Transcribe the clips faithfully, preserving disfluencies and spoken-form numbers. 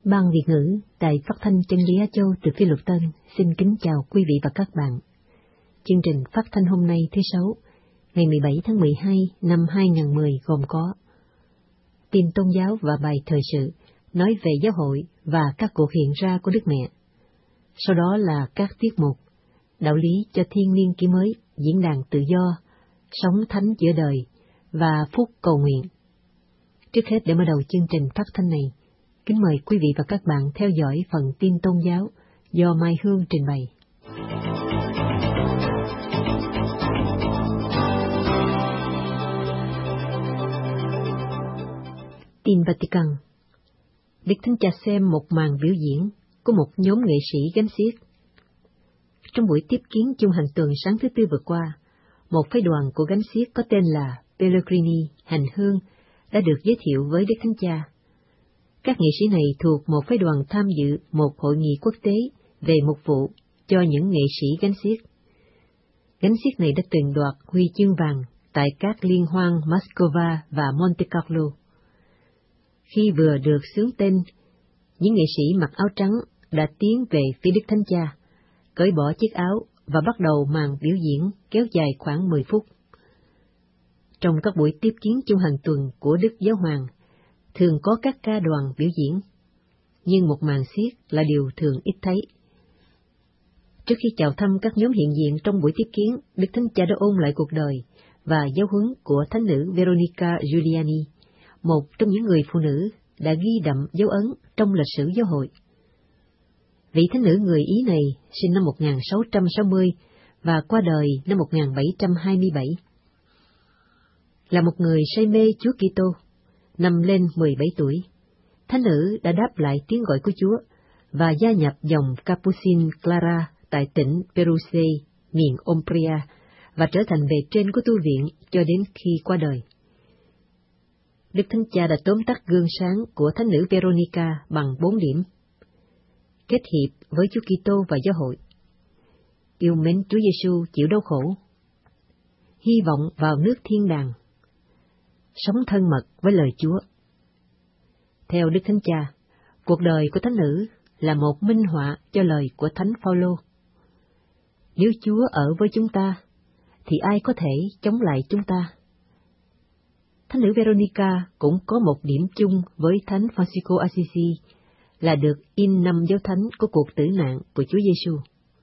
Ban Việt ngữ Đài Phát thanh Chân lý Á Châu từ Phi Luật Tân xin kính chào quý vị và các bạn. Chương trình phát thanh hôm nay thứ Sáu, ngày mười bảy tháng mười hai năm hai nghìn không trăm mười gồm có tin tôn giáo và bài thời sự nói về giáo hội và các cuộc hiện ra của Đức Mẹ. Sau đó là các tiết mục đạo lý cho thiên niên kỷ mới, diễn đàn tự do, sống thánh giữa đời và phút cầu nguyện. Trước hết, để mở đầu chương trình phát thanh này, kính mời quý vị và các bạn theo dõi phần tin tôn giáo do Mai Hương trình bày. Tin Vatican. Đức Thánh Cha xem một màn biểu diễn của một nhóm nghệ sĩ gánh xiếc. Trong buổi tiếp kiến chung hành tuần sáng thứ Tư vừa qua, một phái đoàn của gánh xiếc có tên là Pellegrini hành hương đã được giới thiệu với Đức Thánh Cha. Các nghệ sĩ này thuộc một phái đoàn tham dự một hội nghị quốc tế về mục vụ cho những nghệ sĩ gánh xiếc. Gánh xiếc này đã từng đoạt huy chương vàng tại các liên hoan Moscow và Monte Carlo. Khi vừa được xướng tên, những nghệ sĩ mặc áo trắng đã tiến về phía Đức Thánh Cha, cởi bỏ chiếc áo và bắt đầu màn biểu diễn kéo dài khoảng mười phút. Trong các buổi tiếp kiến chung hàng tuần của Đức Giáo Hoàng, thường có các ca đoàn biểu diễn, nhưng một màn xiếc là điều thường ít thấy. Trước khi chào thăm các nhóm hiện diện trong buổi tiếp kiến, Đức Thánh Cha đã ôn lại cuộc đời và giáo huấn của Thánh nữ Veronica Giuliani, một trong những người phụ nữ đã ghi đậm dấu ấn trong lịch sử giáo hội. Vị thánh nữ người Ý này sinh năm một nghìn sáu trăm sáu mươi và qua đời năm một nghìn bảy trăm hai mươi bảy. Là một người say mê Chúa Kitô, năm lên mười bảy tuổi, thánh nữ đã đáp lại tiếng gọi của Chúa và gia nhập dòng Capuchin Clara tại tỉnh Perugia, miền Umbria, và trở thành bề trên của tu viện cho đến khi qua đời. Đức Thánh Cha đã tóm tắt gương sáng của thánh nữ Veronica bằng bốn điểm: kết hiệp với Chúa Kitô và giáo hội, yêu mến Chúa Giêsu chịu đau khổ, hy vọng vào nước thiên đàng, sống thân mật với lời Chúa. Theo Đức Thánh Cha, cuộc đời của thánh nữ là một minh họa cho lời của Thánh Phaolô. Nếu Chúa ở với chúng ta, thì ai có thể chống lại chúng ta? Thánh nữ Veronica cũng có một điểm chung với Thánh Francisco Assisi là được in năm dấu thánh của cuộc tử nạn của Chúa Giêsu.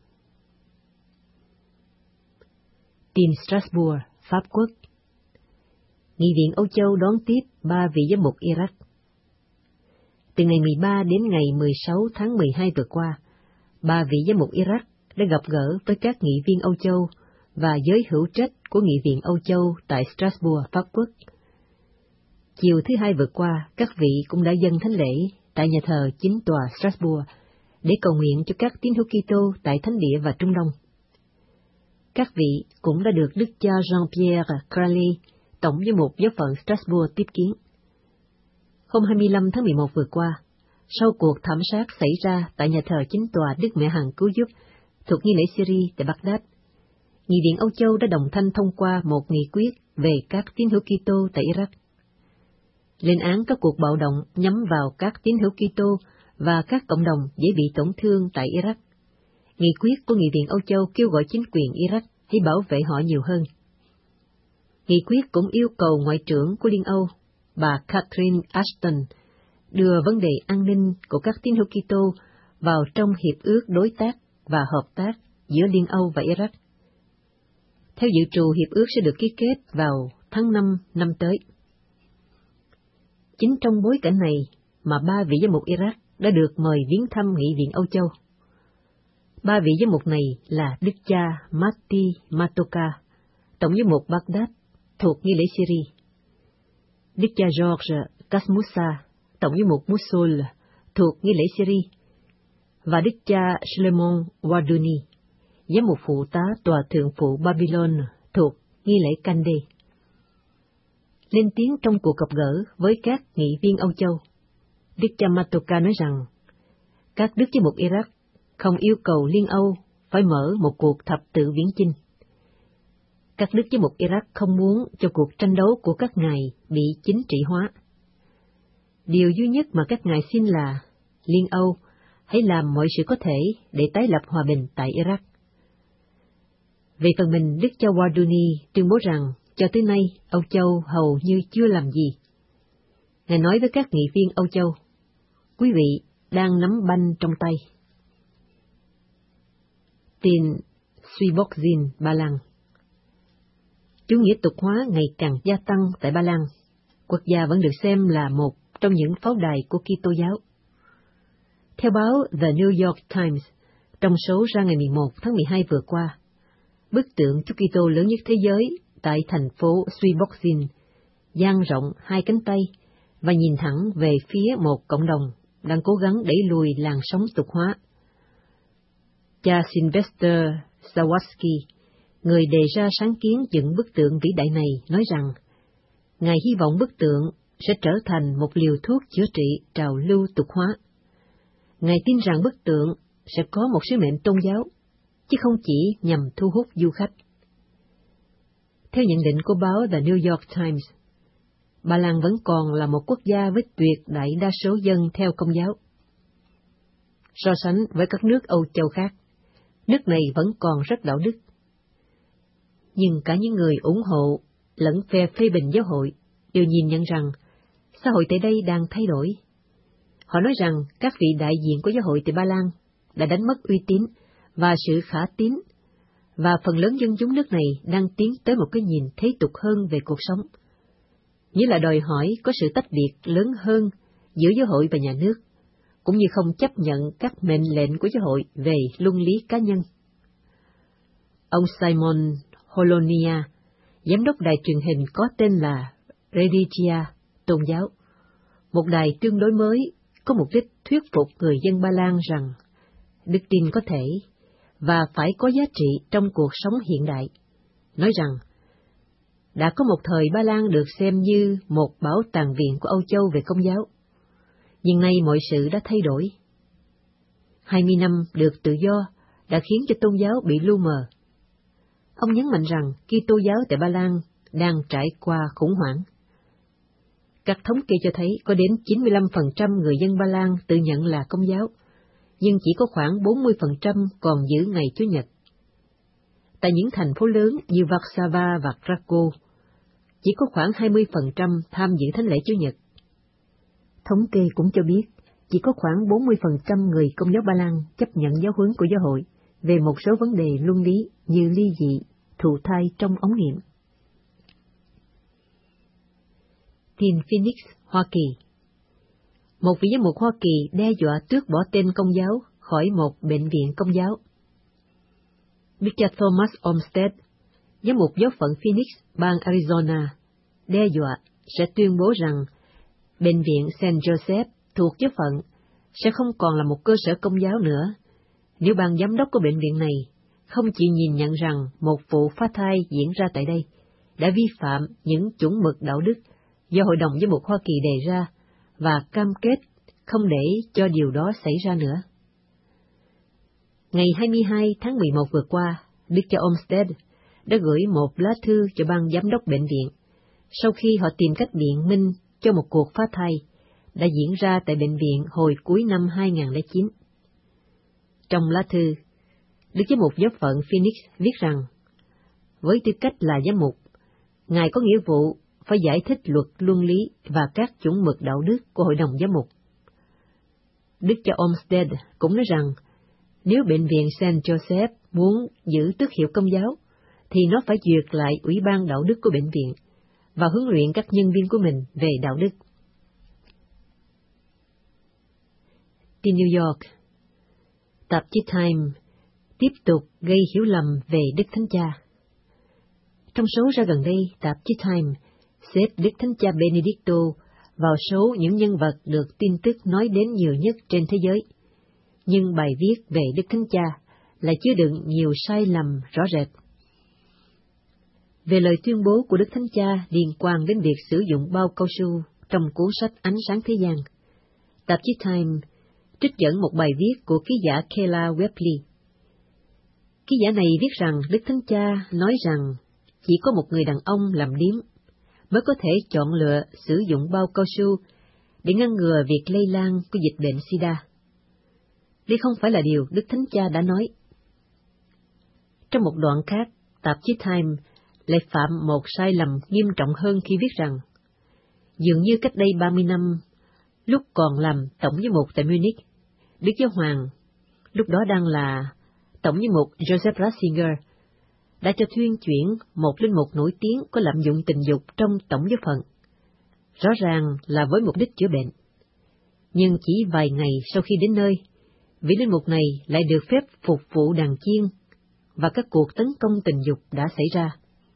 Tin Strasbourg, Pháp Quốc. Nghị viện Âu Châu đón tiếp ba vị giám mục Iraq. Từ ngày mười ba đến ngày mười sáu tháng mười hai vừa qua, ba vị giám mục Iraq đã gặp gỡ với các nghị viên Âu Châu và giới hữu trách của Nghị viện Âu Châu tại Strasbourg, Pháp Quốc. Chiều thứ Hai vừa qua, các vị cũng đã dâng thánh lễ tại nhà thờ chính tòa Strasbourg để cầu nguyện cho các tín hữu Kitô tại Thánh Địa và Trung Đông. Các vị cũng đã được Đức cha Jean-Pierre Crowley, Tổng giám mục giáo phận Strasbourg tiếp kiến. Hôm hai mươi lăm tháng mười một vừa qua, sau cuộc thảm sát xảy ra tại nhà thờ chính tòa Đức Mẹ Hằng Cứu Giúp thuộc nghi lễ Syria tại Baghdad, Nghị viện Âu Châu đã đồng thanh thông qua một nghị quyết về các tín hữu Kitô tại Iraq, lên án các cuộc bạo động nhắm vào các tín hữu Kitô và các cộng đồng dễ bị tổn thương tại Iraq. Nghị quyết của Nghị viện Âu Châu kêu gọi chính quyền Iraq hãy bảo vệ họ nhiều hơn. Nghị quyết cũng yêu cầu Ngoại trưởng của Liên Âu, bà Catherine Ashton, đưa vấn đề an ninh của các tín hữu Kitô vào trong hiệp ước đối tác và hợp tác giữa Liên Âu và Iraq. Theo dự trù, hiệp ước sẽ được ký kết vào tháng năm năm tới. Chính trong bối cảnh này mà ba vị giám mục Iraq đã được mời viếng thăm Nghị viện Âu Châu. Ba vị giám mục này là Đức cha Mati Matoka, Tổng giám mục Baghdad thuộc nghi lễ Syria, Đức cha George Kasmusa, Tổng giám mục Mosul thuộc nghi lễ Syria, và Đức cha Shlomo Waduni, giám mục phụ tá tòa thượng phụ Babylon thuộc nghi lễ Kande. Lên tiếng trong cuộc gặp gỡ với các nghị viên Âu Châu, Đức cha Matoka nói rằng các đức giám mục Iraq không yêu cầu Liên Âu phải mở một cuộc thập tự viễn chinh. Các đức giám mục Iraq không muốn cho cuộc tranh đấu của các ngài bị chính trị hóa. Điều duy nhất mà các ngài xin là Liên Âu hãy làm mọi sự có thể để tái lập hòa bình tại Iraq. Về phần mình, Đức cha Warduni tuyên bố rằng cho tới nay Âu Châu hầu như chưa làm gì. Ngài nói với các nghị viên Âu Châu, quý vị đang nắm banh trong tay. Tin Swybodzin, Ba Lan. Chủ nghĩa tục hóa ngày càng gia tăng tại Ba Lan. Quốc gia vẫn được xem là một trong những pháo đài của Kitô giáo. Theo báo The New York Times, trong số ra ngày mười một tháng mười hai vừa qua, bức tượng Chúa Kitô lớn nhất thế giới tại thành phố Swybodzin dang rộng hai cánh tay và nhìn thẳng về phía một cộng đồng đang cố gắng đẩy lùi làn sóng tục hóa. Cha Sylvester Sawatsky, người đề ra sáng kiến dựng bức tượng vĩ đại này, nói rằng Ngài hy vọng bức tượng sẽ trở thành một liều thuốc chữa trị trào lưu tục hóa. Ngài tin rằng bức tượng sẽ có một sứ mệnh tôn giáo, chứ không chỉ nhằm thu hút du khách. Theo nhận định của báo The New York Times, Ba Lan vẫn còn là một quốc gia với tuyệt đại đa số dân theo Công giáo. So sánh với các nước Âu Châu khác, nước này vẫn còn rất đạo đức. Nhưng cả những người ủng hộ lẫn phe phê bình giáo hội đều nhìn nhận rằng xã hội tại đây đang thay đổi. Họ nói rằng các vị đại diện của giáo hội tại Ba Lan đã đánh mất uy tín và sự khả tín, và phần lớn dân chúng nước này đang tiến tới một cái nhìn thế tục hơn về cuộc sống, nghĩa là đòi hỏi có sự tách biệt lớn hơn giữa giáo hội và nhà nước, cũng như không chấp nhận các mệnh lệnh của giáo hội về luân lý cá nhân. Ông Simon Holonia, giám đốc đài truyền hình có tên là Religia, tôn giáo, một đài tương đối mới, có mục đích thuyết phục người dân Ba Lan rằng đức tin có thể và phải có giá trị trong cuộc sống hiện đại, nói rằng đã có một thời Ba Lan được xem như một bảo tàng viện của Âu Châu về Công giáo, nhưng nay mọi sự đã thay đổi. Hai mươi năm được tự do đã khiến cho tôn giáo bị lu mờ. Ông nhấn mạnh rằng Kitô giáo tại Ba Lan đang trải qua khủng hoảng. Các thống kê cho thấy có đến chín mươi lăm phần trăm người dân Ba Lan tự nhận là Công giáo, nhưng chỉ có khoảng bốn mươi phần trăm còn giữ ngày Chủ nhật. Tại những thành phố lớn như Warsaw và Krakow, chỉ có khoảng hai mươi phần trăm tham dự thánh lễ Chủ nhật. Thống kê cũng cho biết, chỉ có khoảng bốn mươi phần trăm người Công giáo Ba Lan chấp nhận giáo huấn của giáo hội về một số vấn đề luân lý như ly dị, thụ thai trong ống nghiệm. Tin Phoenix, Hoa Kỳ. Một vị giám mục Hoa Kỳ đe dọa tước bỏ tên Công giáo khỏi một bệnh viện Công giáo. Đức cha Thomas Olmsted, giám mục giáo phận Phoenix, bang Arizona, đe dọa sẽ tuyên bố rằng bệnh viện Saint Joseph thuộc giáo phận sẽ không còn là một cơ sở Công giáo nữa, nếu ban giám đốc của bệnh viện này không chỉ nhìn nhận rằng một vụ phá thai diễn ra tại đây đã vi phạm những chuẩn mực đạo đức do Hội đồng Giám mục Hoa Kỳ đề ra, và cam kết không để cho điều đó xảy ra nữa. Ngày hai mươi hai tháng mười một vừa qua, Đức cha Olmsted đã gửi một lá thư cho ban giám đốc bệnh viện, sau khi họ tìm cách biện minh cho một cuộc phá thai đã diễn ra tại bệnh viện hồi cuối năm hai nghìn không trăm lẻ chín. Trong lá thư, Đức giám mục giáo phận Phoenix viết rằng, với tư cách là giám mục, Ngài có nghĩa vụ phải giải thích luật luân lý và các chuẩn mực đạo đức của Hội đồng Giám mục. Đức cha Olmsted cũng nói rằng, nếu bệnh viện Saint Joseph muốn giữ tước hiệu Công giáo, thì nó phải duyệt lại Ủy ban đạo đức của bệnh viện và huấn luyện các nhân viên của mình về đạo đức. Tin New York. Tạp chí Time tiếp tục gây hiểu lầm về Đức Thánh Cha. Trong số ra gần đây, tạp chí Time xếp Đức Thánh Cha Benedicto vào số những nhân vật được tin tức nói đến nhiều nhất trên thế giới. Nhưng bài viết về Đức Thánh Cha lại chứa đựng nhiều sai lầm rõ rệt. Về lời tuyên bố của Đức Thánh Cha liên quan đến việc sử dụng bao cao su trong cuốn sách Ánh sáng thế gian, tạp chí Time trích dẫn một bài viết của ký giả Kayla Webley. Ký giả này viết rằng Đức Thánh Cha nói rằng chỉ có một người đàn ông làm điếm mới có thể chọn lựa sử dụng bao cao su để ngăn ngừa việc lây lan của dịch bệnh SIDA. đây không phải là điều Đức Thánh Cha đã nói. Trong một đoạn khác, tạp chí Time lại phạm một sai lầm nghiêm trọng hơn khi viết rằng, dường như cách đây ba mươi năm, lúc còn làm tổng giám mục tại Munich, Đức Giáo Hoàng, lúc đó đang là tổng giám mục Joseph Ratzinger, đã cho thuyên chuyển một linh mục nổi tiếng có lạm dụng tình dục trong tổng giáo phận, rõ ràng là với mục đích chữa bệnh. Nhưng chỉ vài ngày sau khi đến nơi, vị linh mục này lại được phép phục vụ đàn chiên, và các cuộc tấn công tình dục đã xảy ra.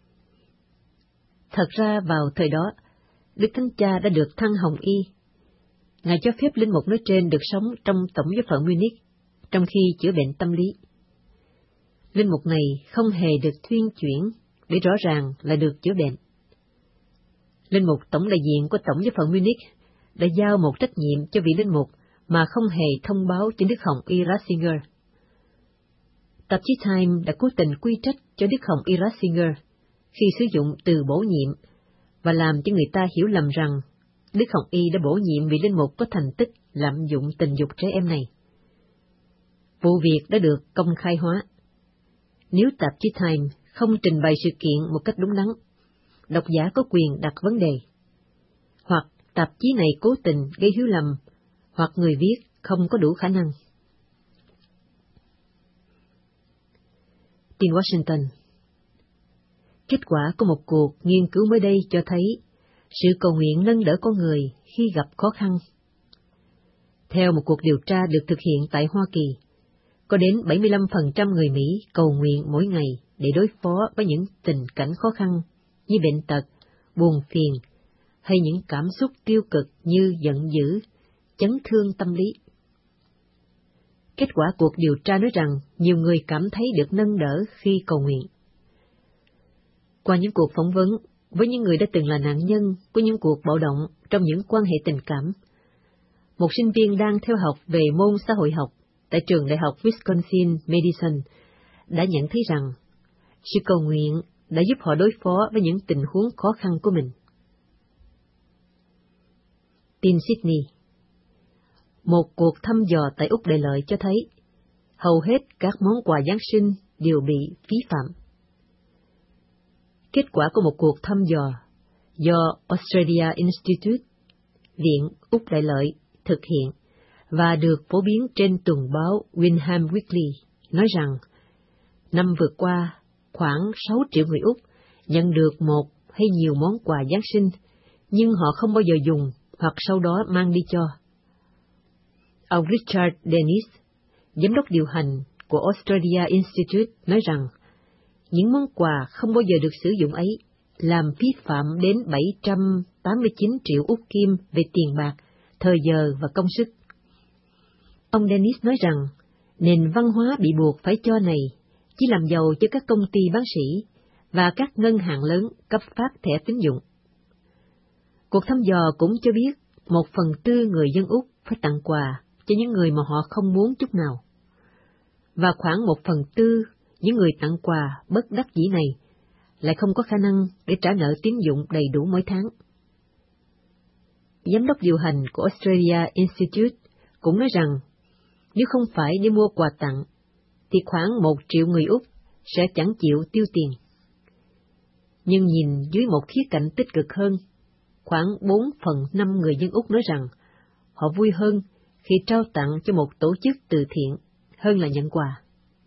Thật ra vào thời đó, Đức Thánh Cha đã được thăng hồng y. Ngài cho phép linh mục nói trên được sống trong tổng giáo phận Munich, trong khi chữa bệnh tâm lý. Linh mục này không hề được thuyên chuyển, để rõ ràng là được chữa bệnh. Linh mục tổng đại diện của tổng giáo phận Munich đã giao một trách nhiệm cho vị linh mục mà không hề thông báo cho Đức Hồng Y Ratzinger. Tạp chí Time đã cố tình quy trách cho Đức Hồng Y Ratzinger khi sử dụng từ bổ nhiệm và làm cho người ta hiểu lầm rằng Đức Hồng Y đã bổ nhiệm vị linh mục có thành tích lạm dụng tình dục trẻ em này. Vụ việc đã được công khai hóa. Nếu tạp chí Time không trình bày sự kiện một cách đúng đắn, độc giả có quyền đặt vấn đề. Hoặc tạp chí này cố tình gây hiểu lầm, hoặc người viết không có đủ khả năng. Tin Washington. Kết quả của một cuộc nghiên cứu mới đây cho thấy sự cầu nguyện nâng đỡ con người khi gặp khó khăn. Theo một cuộc điều tra được thực hiện tại Hoa Kỳ, có đến bảy mươi lăm phần trăm người Mỹ cầu nguyện mỗi ngày để đối phó với những tình cảnh khó khăn như bệnh tật, buồn phiền, hay những cảm xúc tiêu cực như giận dữ, chấn thương tâm lý. Kết quả cuộc điều tra nói rằng nhiều người cảm thấy được nâng đỡ khi cầu nguyện. Qua những cuộc phỏng vấn với những người đã từng là nạn nhân của những cuộc bạo động trong những quan hệ tình cảm, một sinh viên đang theo học về môn xã hội học tại trường đại học Wisconsin-Madison đã nhận thấy rằng sự cầu nguyện đã giúp họ đối phó với những tình huống khó khăn của mình. Tin Sydney. Một cuộc thăm dò tại Úc Đại Lợi cho thấy hầu hết các món quà Giáng sinh đều bị phí phạm. Kết quả của một cuộc thăm dò do Australia Institute, Viện Úc Đại Lợi thực hiện và được phổ biến trên tuần báo Windham Weekly nói rằng năm vừa qua khoảng sáu triệu người Úc nhận được một hay nhiều món quà Giáng sinh, nhưng họ không bao giờ dùng hoặc sau đó mang đi cho. Ông Richard Dennis, giám đốc điều hành của Australia Institute, nói rằng những món quà không bao giờ được sử dụng ấy làm phí phạm đến bảy trăm tám mươi chín triệu Úc Kim về tiền bạc, thời giờ và công sức. Ông Dennis nói rằng nền văn hóa bị buộc phải cho này chỉ làm giàu cho các công ty bán sỉ và các ngân hàng lớn cấp phát thẻ tín dụng. Cuộc thăm dò cũng cho biết một phần tư người dân Úc phải tặng quà cho những người mà họ không muốn chút nào. Và khoảng một phần tư những người tặng quà bất đắc dĩ này lại không có khả năng để trả nợ tín dụng đầy đủ mỗi tháng. Giám đốc điều hành của Australia Institute cũng nói rằng nếu không phải để mua quà tặng, thì khoảng một triệu người Úc sẽ chẳng chịu tiêu tiền. Nhưng nhìn dưới một khía cạnh tích cực hơn, khoảng bốn phần năm người dân Úc nói rằng họ vui hơn khi trao tặng cho một tổ chức từ thiện hơn là nhận quà.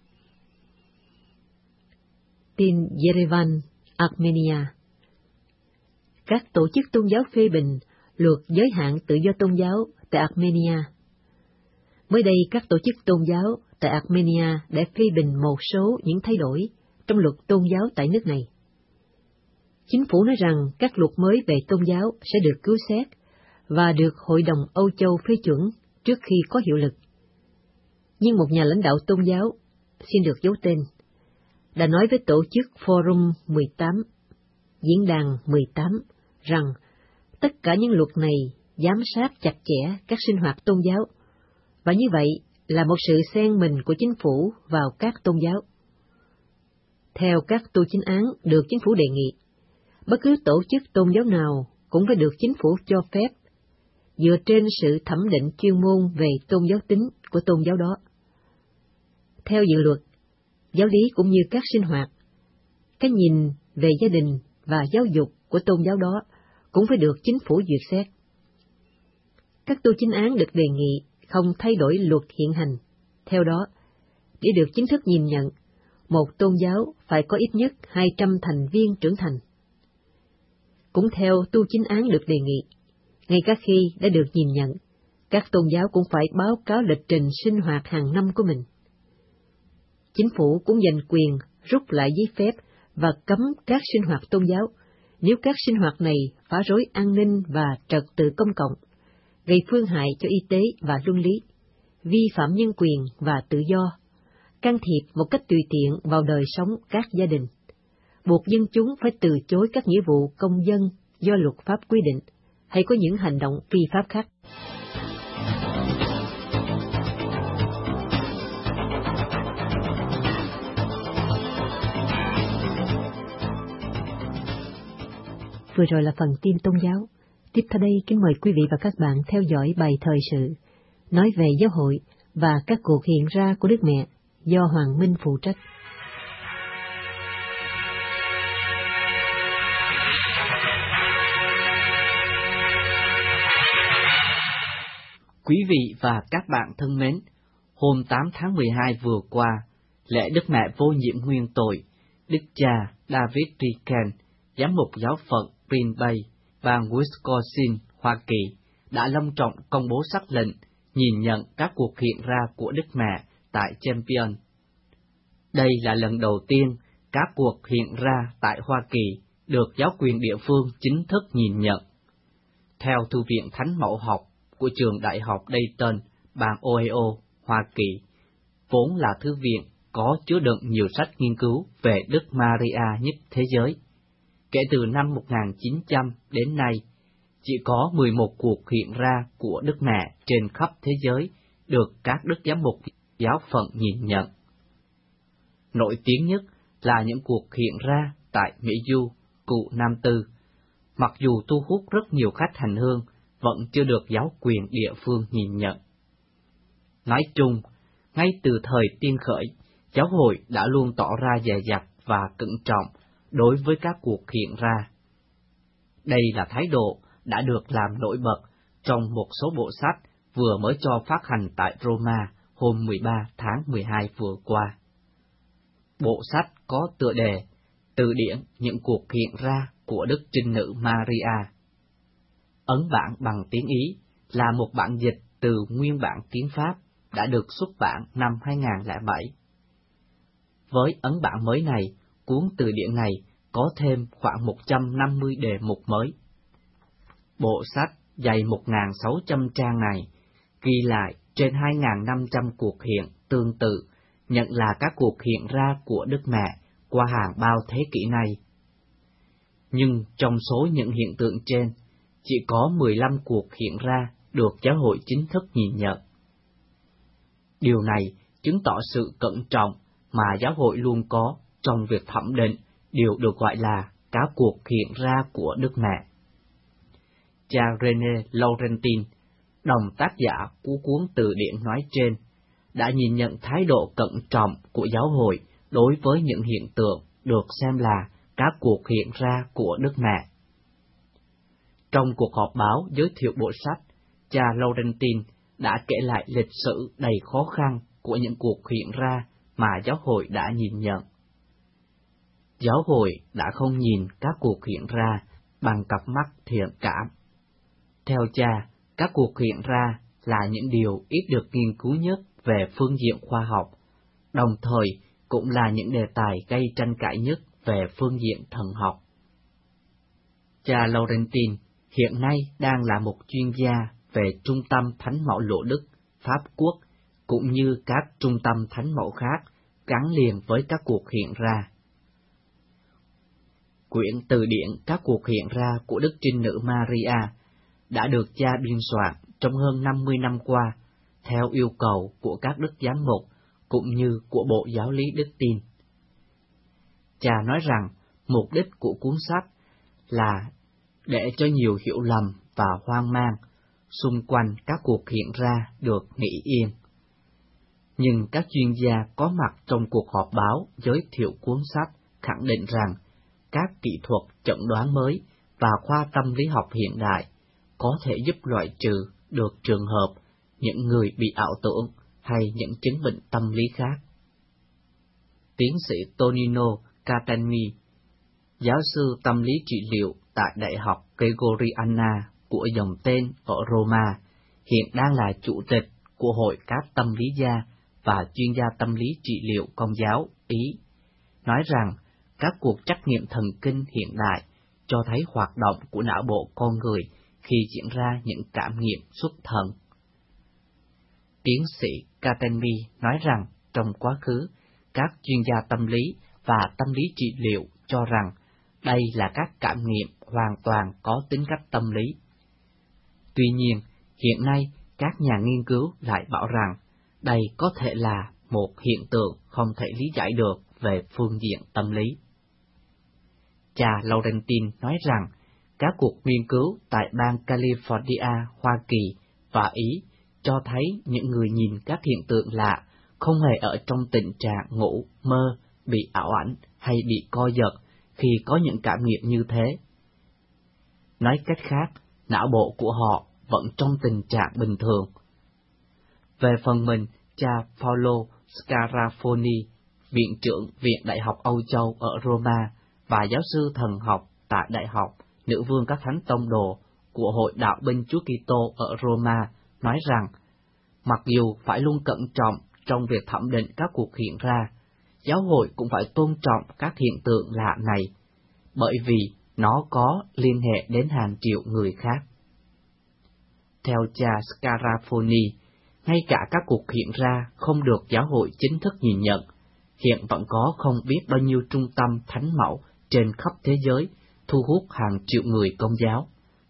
Tin Yerevan, Armenia. Các tổ chức tôn giáo phê bình luật giới hạn tự do tôn giáo tại Armenia. Mới đây, các tổ chức tôn giáo tại Armenia đã phê bình một số những thay đổi trong luật tôn giáo tại nước này. Chính phủ nói rằng các luật mới về tôn giáo sẽ được cứu xét và được Hội đồng Âu Châu phê chuẩn trước khi có hiệu lực. Nhưng một nhà lãnh đạo tôn giáo, xin được giấu tên, đã nói với tổ chức Forum mười tám, Diễn đàn mười tám, rằng tất cả những luật này giám sát chặt chẽ các sinh hoạt tôn giáo, và như vậy là một sự xen mình của chính phủ vào các tôn giáo. Theo các tu chính án được chính phủ đề nghị, bất cứ tổ chức tôn giáo nào cũng phải được chính phủ cho phép, dựa trên sự thẩm định chuyên môn về tôn giáo tính của tôn giáo đó. Theo dự luật, giáo lý cũng như các sinh hoạt, cái nhìn về gia đình và giáo dục của tôn giáo đó cũng phải được chính phủ duyệt xét. Các tu chính án được đề nghị không thay đổi luật hiện hành. Theo đó, để được chính thức nhìn nhận, một tôn giáo phải có ít nhất hai trăm thành viên trưởng thành. Cũng theo tu chính án được đề nghị, ngay cả khi đã được nhìn nhận, các tôn giáo cũng phải báo cáo lịch trình sinh hoạt hàng năm của mình. Chính phủ cũng giành quyền rút lại giấy phép và cấm các sinh hoạt tôn giáo nếu các sinh hoạt này phá rối an ninh và trật tự công cộng, gây phương hại cho y tế và luân lý, vi phạm nhân quyền và tự do, can thiệp một cách tùy tiện vào đời sống các gia đình, buộc dân chúng phải từ chối các nghĩa vụ công dân do luật pháp quy định, hay có những hành động vi pháp khác. Vừa rồi là phần tin tôn giáo. Tiếp theo đây, kính mời quý vị và các bạn theo dõi bài thời sự, nói về giáo hội và các cuộc hiện ra của Đức Mẹ, do Hoàng Minh phụ trách. Quý vị và các bạn thân mến, hôm tám tháng mười hai vừa qua, lễ Đức Mẹ vô nhiễm nguyên tội, Đức cha David Ricken, giám mục giáo phận Green Bay, bang Wisconsin, Hoa Kỳ, đã long trọng công bố sắc lệnh nhìn nhận các cuộc hiện ra của Đức Mẹ tại Champion. Đây là lần đầu tiên các cuộc hiện ra tại Hoa Kỳ được giáo quyền địa phương chính thức nhìn nhận. Theo Thư viện Thánh Mẫu học của trường Đại học Dayton, bang Ohio, Hoa Kỳ, vốn là thư viện có chứa đựng nhiều sách nghiên cứu về Đức Maria nhất thế giới. Kể từ năm một nghìn chín trăm đến nay, chỉ có mười một cuộc hiện ra của Đức Mẹ trên khắp thế giới được các đức giám mục giáo phận nhìn nhận. Nổi tiếng nhất là những cuộc hiện ra tại Mỹ Du, Cụ Nam Tư, mặc dù thu hút rất nhiều khách hành hương, vẫn chưa được giáo quyền địa phương nhìn nhận. Nói chung, ngay từ thời tiên khởi, giáo hội đã luôn tỏ ra dè dặt và cẩn trọng đối với các cuộc hiện ra. Đây là thái độ đã được làm nổi bật trong một số bộ sách vừa mới cho phát hành tại Roma hôm mười ba tháng mười hai vừa qua. Bộ sách có tựa đề Từ điển những cuộc hiện ra của Đức Trinh Nữ Maria. Ấn bản bằng tiếng Ý là một bản dịch từ nguyên bản tiếng Pháp đã được xuất bản năm hai nghìn không trăm lẻ bảy. Với ấn bản mới này, cuốn từ điển này có thêm khoảng một trăm năm mươi đề mục mới. Bộ sách dày một nghìn sáu trăm trang này ghi lại trên hai nghìn năm trăm cuộc hiện tương tự, nhận là các cuộc hiện ra của Đức Mẹ qua hàng bao thế kỷ này. Nhưng trong số những hiện tượng trên, chỉ có mười lăm cuộc hiện ra được giáo hội chính thức nhìn nhận. Điều này chứng tỏ sự cẩn trọng mà giáo hội luôn có trong việc thẩm định điều được gọi là các cuộc hiện ra của Đức Mẹ. Cha René Laurentin, đồng tác giả của cuốn từ điển nói trên, đã nhìn nhận thái độ cẩn trọng của giáo hội đối với những hiện tượng được xem là các cuộc hiện ra của Đức Mẹ. Trong cuộc họp báo giới thiệu bộ sách, cha Laurentin đã kể lại lịch sử đầy khó khăn của những cuộc hiện ra mà giáo hội đã nhìn nhận. Giáo hội đã không nhìn các cuộc hiện ra bằng cặp mắt thiện cảm. Theo cha, các cuộc hiện ra là những điều ít được nghiên cứu nhất về phương diện khoa học, đồng thời cũng là những đề tài gây tranh cãi nhất về phương diện thần học. Cha Laurentin hiện nay đang là một chuyên gia về Trung tâm Thánh Mẫu Lộ Đức, Pháp Quốc, cũng như các trung tâm thánh mẫu khác gắn liền với các cuộc hiện ra. Quyển từ điển các cuộc hiện ra của Đức Trinh Nữ Maria đã được cha biên soạn trong hơn năm mươi năm qua, theo yêu cầu của các đức giám mục cũng như của Bộ Giáo lý Đức Tin. Cha nói rằng mục đích của cuốn sách là để cho nhiều hiểu lầm và hoang mang xung quanh các cuộc hiện ra được nghỉ yên. nhưng các chuyên gia có mặt trong cuộc họp báo giới thiệu cuốn sách khẳng định rằng các kỹ thuật chẩn đoán mới và khoa tâm lý học hiện đại có thể giúp loại trừ được trường hợp những người bị ảo tưởng hay những chứng bệnh tâm lý khác. Tiến sĩ Tonino Catani, giáo sư tâm lý trị liệu tại Đại học Gregoriana của dòng tên ở Roma, hiện đang là chủ tịch của Hội các tâm lý gia và chuyên gia tâm lý trị liệu Công giáo Ý, nói rằng các cuộc trắc nghiệm thần kinh hiện đại cho thấy hoạt động của não bộ con người khi diễn ra những cảm nghiệm xuất thần. Tiến sĩ Katemi nói rằng trong quá khứ, các chuyên gia tâm lý và tâm lý trị liệu cho rằng đây là các cảm nghiệm hoàn toàn có tính cách tâm lý. Tuy nhiên, hiện nay các nhà nghiên cứu lại bảo rằng đây có thể là một hiện tượng không thể lý giải được về phương diện tâm lý. Cha Laurentin nói rằng các cuộc nghiên cứu tại bang California, Hoa Kỳ và Ý cho thấy những người nhìn các hiện tượng lạ không hề ở trong tình trạng ngủ, mơ, bị ảo ảnh hay bị co giật khi có những cảm nghiệm như thế. Nói cách khác, não bộ của họ vẫn trong tình trạng bình thường. Về phần mình, cha Paolo Scarafoni, viện trưởng Viện Đại học Âu Châu ở Roma và giáo sư thần học tại Đại học Nữ vương các Thánh Tông Đồ của Hội Đạo binh Chúa Kitô ở Roma, nói rằng, mặc dù phải luôn cẩn trọng trong việc thẩm định các cuộc hiện ra, giáo hội cũng phải tôn trọng các hiện tượng lạ này, bởi vì nó có liên hệ đến hàng triệu người khác. Theo cha Scarafoni, ngay cả các cuộc hiện ra không được giáo hội chính thức nhìn nhận, hiện vẫn có không biết bao nhiêu trung tâm thánh mẫu trên khắp thế giới thu hút hàng triệu người Công giáo.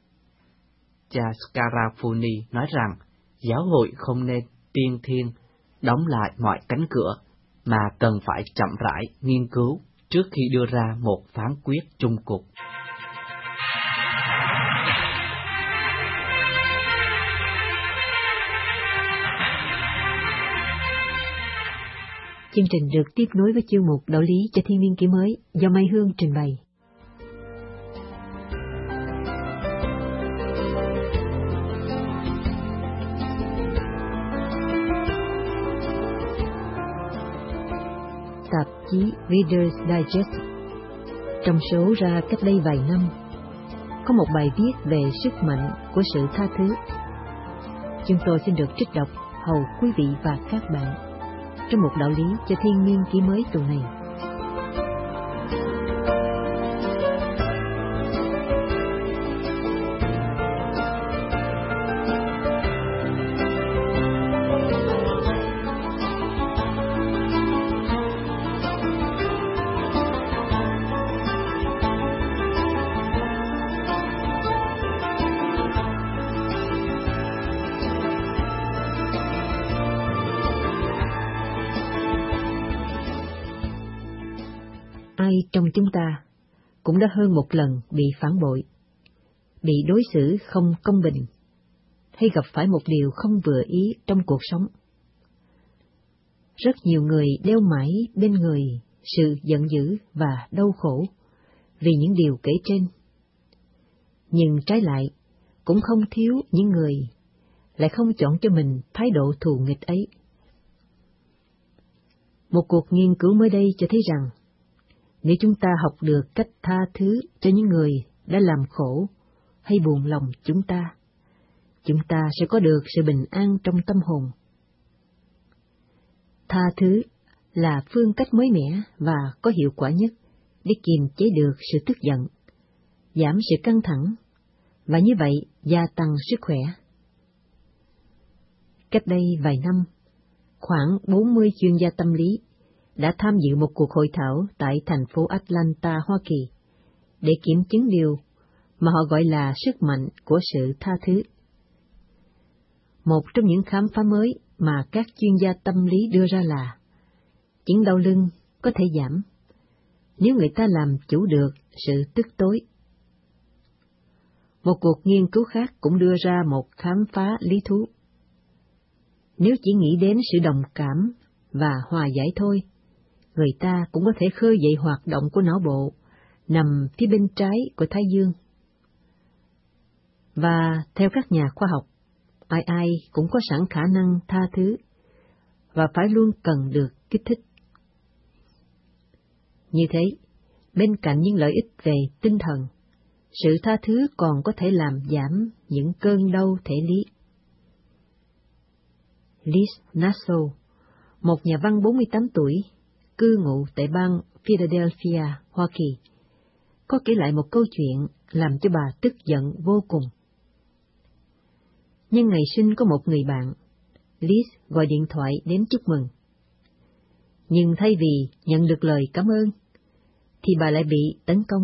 Cha Scarafoni nói rằng giáo hội không nên tiên thiên đóng lại mọi cánh cửa, mà cần phải chậm rãi nghiên cứu trước khi đưa ra một phán quyết chung cuộc. Chương trình được tiếp nối với chương mục Đạo lý cho thiên niên kỷ mới do Mai Hương trình bày. Tạp chí Reader's Digest trong số ra cách đây vài năm có một bài viết về sức mạnh của sự tha thứ. Chúng tôi xin được trích đọc hầu quý vị và các bạn trong một đạo lý cho thiên niên kỷ mới tuần này. Ai trong chúng ta cũng đã hơn một lần bị phản bội, bị đối xử không công bình, hay gặp phải một điều không vừa ý trong cuộc sống. Rất nhiều người đeo mãi bên người sự giận dữ và đau khổ vì những điều kể trên. Nhưng trái lại, cũng không thiếu những người lại không chọn cho mình thái độ thù nghịch ấy. Một cuộc nghiên cứu mới đây cho thấy rằng, nếu chúng ta học được cách tha thứ cho những người đã làm khổ hay buồn lòng chúng ta, chúng ta sẽ có được sự bình an trong tâm hồn. Tha thứ là phương cách mới mẻ và có hiệu quả nhất để kiềm chế được sự tức giận, giảm sự căng thẳng, và như vậy gia tăng sức khỏe. Cách đây vài năm, khoảng bốn mươi chuyên gia tâm lý đã tham dự một cuộc hội thảo tại thành phố Atlanta, Hoa Kỳ, để kiểm chứng điều mà họ gọi là sức mạnh của sự tha thứ. Một trong những khám phá mới mà các chuyên gia tâm lý đưa ra là chứng đau lưng có thể giảm nếu người ta làm chủ được sự tức tối. Một cuộc nghiên cứu khác cũng đưa ra một khám phá lý thú. Nếu chỉ nghĩ đến sự đồng cảm và hòa giải thôi, người ta cũng có thể khơi dậy hoạt động của não bộ nằm phía bên trái của Thái Dương. Và theo các nhà khoa học, ai ai cũng có sẵn khả năng tha thứ, và phải luôn cần được kích thích. Như thế, bên cạnh những lợi ích về tinh thần, sự tha thứ còn có thể làm giảm những cơn đau thể lý. Liz Nassau, một nhà văn bốn mươi tám tuổi, cư ngụ tại bang Philadelphia, Hoa Kỳ, có kể lại một câu chuyện làm cho bà tức giận vô cùng. Nhân ngày sinh có một người bạn, Liz gọi điện thoại đến chúc mừng. Nhưng thay vì nhận được lời cảm ơn, thì bà lại bị tấn công.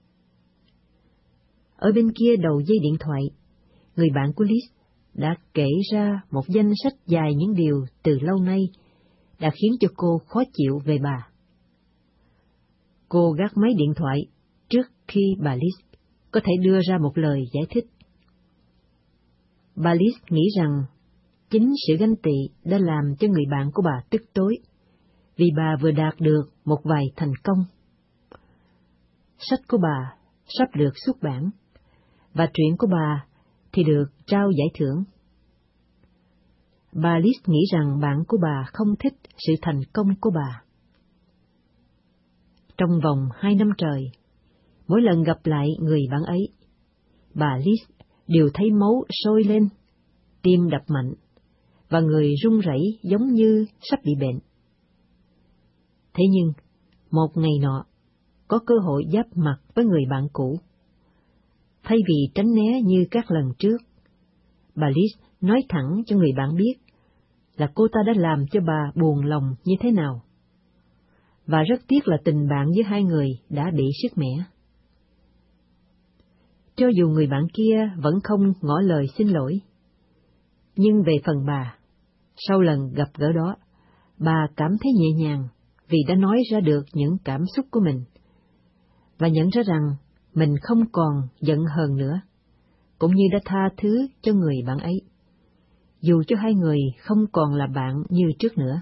Ở bên kia đầu dây điện thoại, người bạn của Liz đã kể ra một danh sách dài những điều từ lâu nay đã khiến cho cô khó chịu về bà. Cô gác máy điện thoại trước khi bà Liz có thể đưa ra một lời giải thích. Bà Liz nghĩ rằng chính sự ganh tị đã làm cho người bạn của bà tức tối, vì bà vừa đạt được một vài thành công. Sách của bà sắp được xuất bản, và truyện của bà thì được trao giải thưởng. Bà Liz nghĩ rằng bạn của bà không thích sự thành công của bà. Trong vòng hai năm trời, mỗi lần gặp lại người bạn ấy, bà Liz đều thấy máu sôi lên, tim đập mạnh, và người run rẩy giống như sắp bị bệnh. Thế nhưng, một ngày nọ, có cơ hội giáp mặt với người bạn cũ. Thay vì tránh né như các lần trước, bà Liz nói thẳng cho người bạn biết là cô ta đã làm cho bà buồn lòng như thế nào, và rất tiếc là tình bạn giữa hai người đã bị sứt mẻ. Cho dù người bạn kia vẫn không ngỏ lời xin lỗi, nhưng về phần bà, sau lần gặp gỡ đó, bà cảm thấy nhẹ nhàng vì đã nói ra được những cảm xúc của mình, và nhận ra rằng mình không còn giận hờn nữa, cũng như đã tha thứ cho người bạn ấy, dù cho hai người không còn là bạn như trước nữa.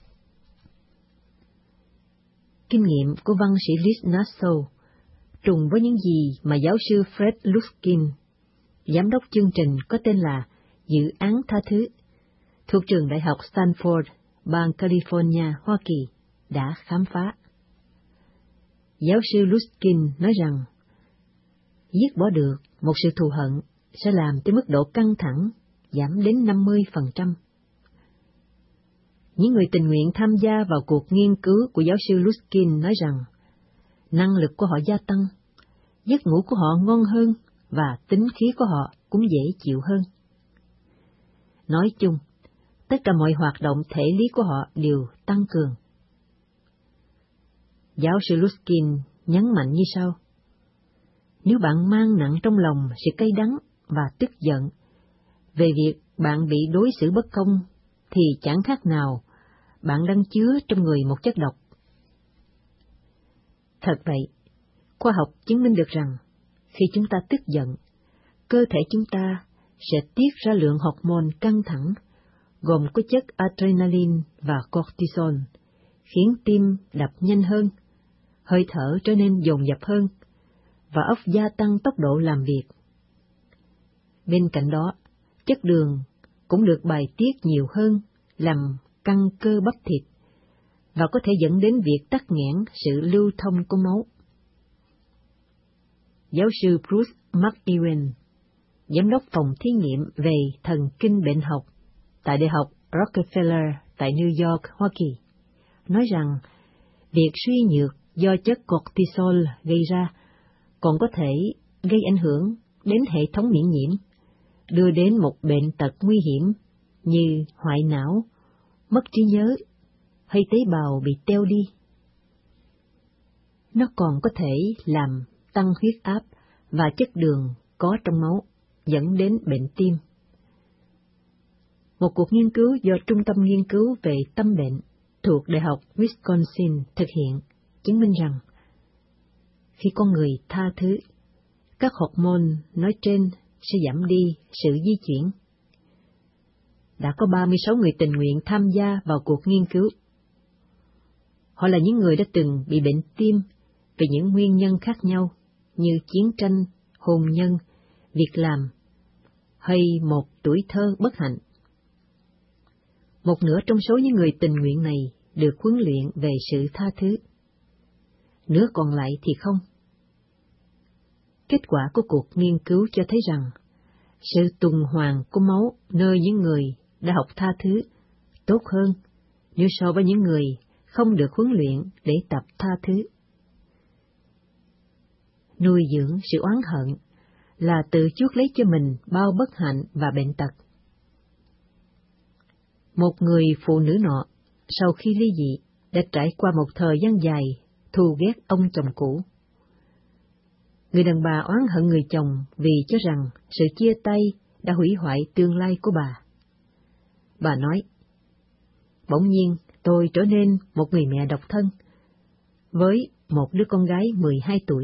Kinh nghiệm của văn sĩ Liz Nassau trùng với những gì mà giáo sư Fred Luskin, giám đốc chương trình có tên là Dự án Tha Thứ, thuộc trường đại học Stanford, bang California, Hoa Kỳ, đã khám phá. Giáo sư Luskin nói rằng, dứt bỏ được một sự thù hận sẽ làm cho mức độ căng thẳng giảm đến năm mươi phần trăm. Những người tình nguyện tham gia vào cuộc nghiên cứu của giáo sư Luskin nói rằng, năng lực của họ gia tăng, giấc ngủ của họ ngon hơn, và tính khí của họ cũng dễ chịu hơn. Nói chung, tất cả mọi hoạt động thể lý của họ đều tăng cường. Giáo sư Luskin nhấn mạnh như sau: nếu bạn mang nặng trong lòng sự cay đắng và tức giận về việc bạn bị đối xử bất công, thì chẳng khác nào bạn đang chứa trong người một chất độc. Thật vậy, khoa học chứng minh được rằng, khi chúng ta tức giận, cơ thể chúng ta sẽ tiết ra lượng hormone căng thẳng, gồm có chất adrenaline và cortisol, khiến tim đập nhanh hơn, hơi thở trở nên dồn dập hơn, và óc gia tăng tốc độ làm việc. Bên cạnh đó, chất đường cũng được bài tiết nhiều hơn, làm căng cơ bắp thịt, và có thể dẫn đến việc tắc nghẽn sự lưu thông của máu. Giáo sư Bruce McEwen, giám đốc phòng thí nghiệm về thần kinh bệnh học tại Đại học Rockefeller tại New York, Hoa Kỳ, nói rằng việc suy nhược do chất cortisol gây ra còn có thể gây ảnh hưởng đến hệ thống miễn nhiễm, đưa đến một bệnh tật nguy hiểm như hoại não, mất trí nhớ hay tế bào bị teo đi. Nó còn có thể làm tăng huyết áp và chất đường có trong máu, dẫn đến bệnh tim. Một cuộc nghiên cứu do Trung tâm Nghiên cứu về Tâm bệnh thuộc Đại học Wisconsin thực hiện chứng minh rằng, khi con người tha thứ, các hormone nói trên sẽ giảm đi sự di chuyển. đã có ba mươi sáu người tình nguyện tham gia vào cuộc nghiên cứu. Họ là những người đã từng bị bệnh tim vì những nguyên nhân khác nhau như chiến tranh, hôn nhân, việc làm, hay một tuổi thơ bất hạnh. Một nửa trong số những người tình nguyện này được huấn luyện về sự tha thứ. Nửa còn lại thì không. Kết quả của cuộc nghiên cứu cho thấy rằng sự tuần hoàn của máu nơi những người đã học tha thứ tốt hơn nếu so với những người không được huấn luyện để tập tha thứ. Nuôi dưỡng sự oán hận là tự chuốc lấy cho mình bao bất hạnh và bệnh tật. Một người phụ nữ nọ, sau khi ly dị, đã trải qua một thời gian dài thù ghét ông chồng cũ. Người đàn bà oán hận người chồng vì cho rằng sự chia tay đã hủy hoại tương lai của bà. Bà nói, bỗng nhiên tôi trở nên một người mẹ độc thân, với một đứa con gái mười hai tuổi.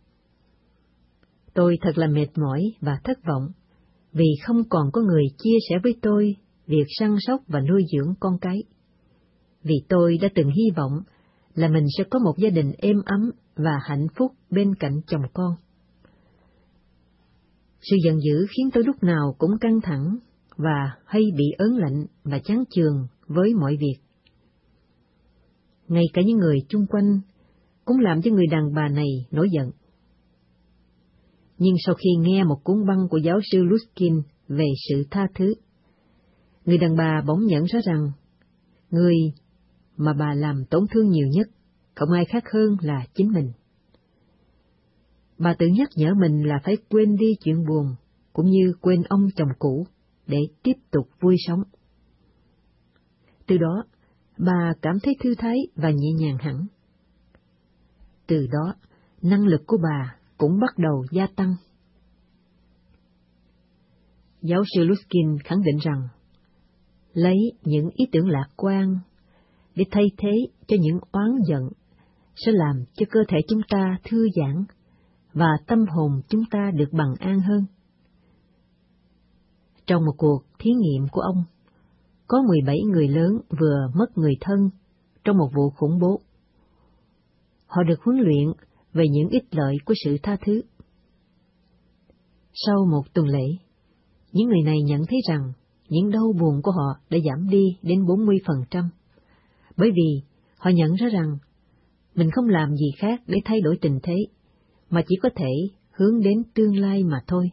Tôi thật là mệt mỏi và thất vọng, vì không còn có người chia sẻ với tôi việc săn sóc và nuôi dưỡng con cái. Vì tôi đã từng hy vọng là mình sẽ có một gia đình êm ấm và hạnh phúc bên cạnh chồng con. Sự giận dữ khiến tôi lúc nào cũng căng thẳng và hay bị ớn lạnh và chán chường với mọi việc. Ngay cả những người chung quanh cũng làm cho người đàn bà này nổi giận. Nhưng sau khi nghe một cuốn băng của giáo sư Luskin về sự tha thứ, người đàn bà bỗng nhận ra rằng người mà bà làm tổn thương nhiều nhất không ai khác hơn là chính mình. Bà tự nhắc nhở mình là phải quên đi chuyện buồn, cũng như quên ông chồng cũ, để tiếp tục vui sống. Từ đó, bà cảm thấy thư thái và nhẹ nhàng hẳn. Từ đó, năng lực của bà cũng bắt đầu gia tăng. Giáo sư Luskin khẳng định rằng, lấy những ý tưởng lạc quan để thay thế cho những oán giận sẽ làm cho cơ thể chúng ta thư giãn và tâm hồn chúng ta được bằng an hơn. Trong một cuộc thí nghiệm của ông, có mười bảy người lớn vừa mất người thân trong một vụ khủng bố. Họ được huấn luyện về những ích lợi của sự tha thứ. Sau một tuần lễ, những người này nhận thấy rằng những đau buồn của họ đã giảm đi đến bốn mươi phần trăm, bởi vì họ nhận ra rằng mình không làm gì khác để thay đổi tình thế, mà chỉ có thể hướng đến tương lai mà thôi.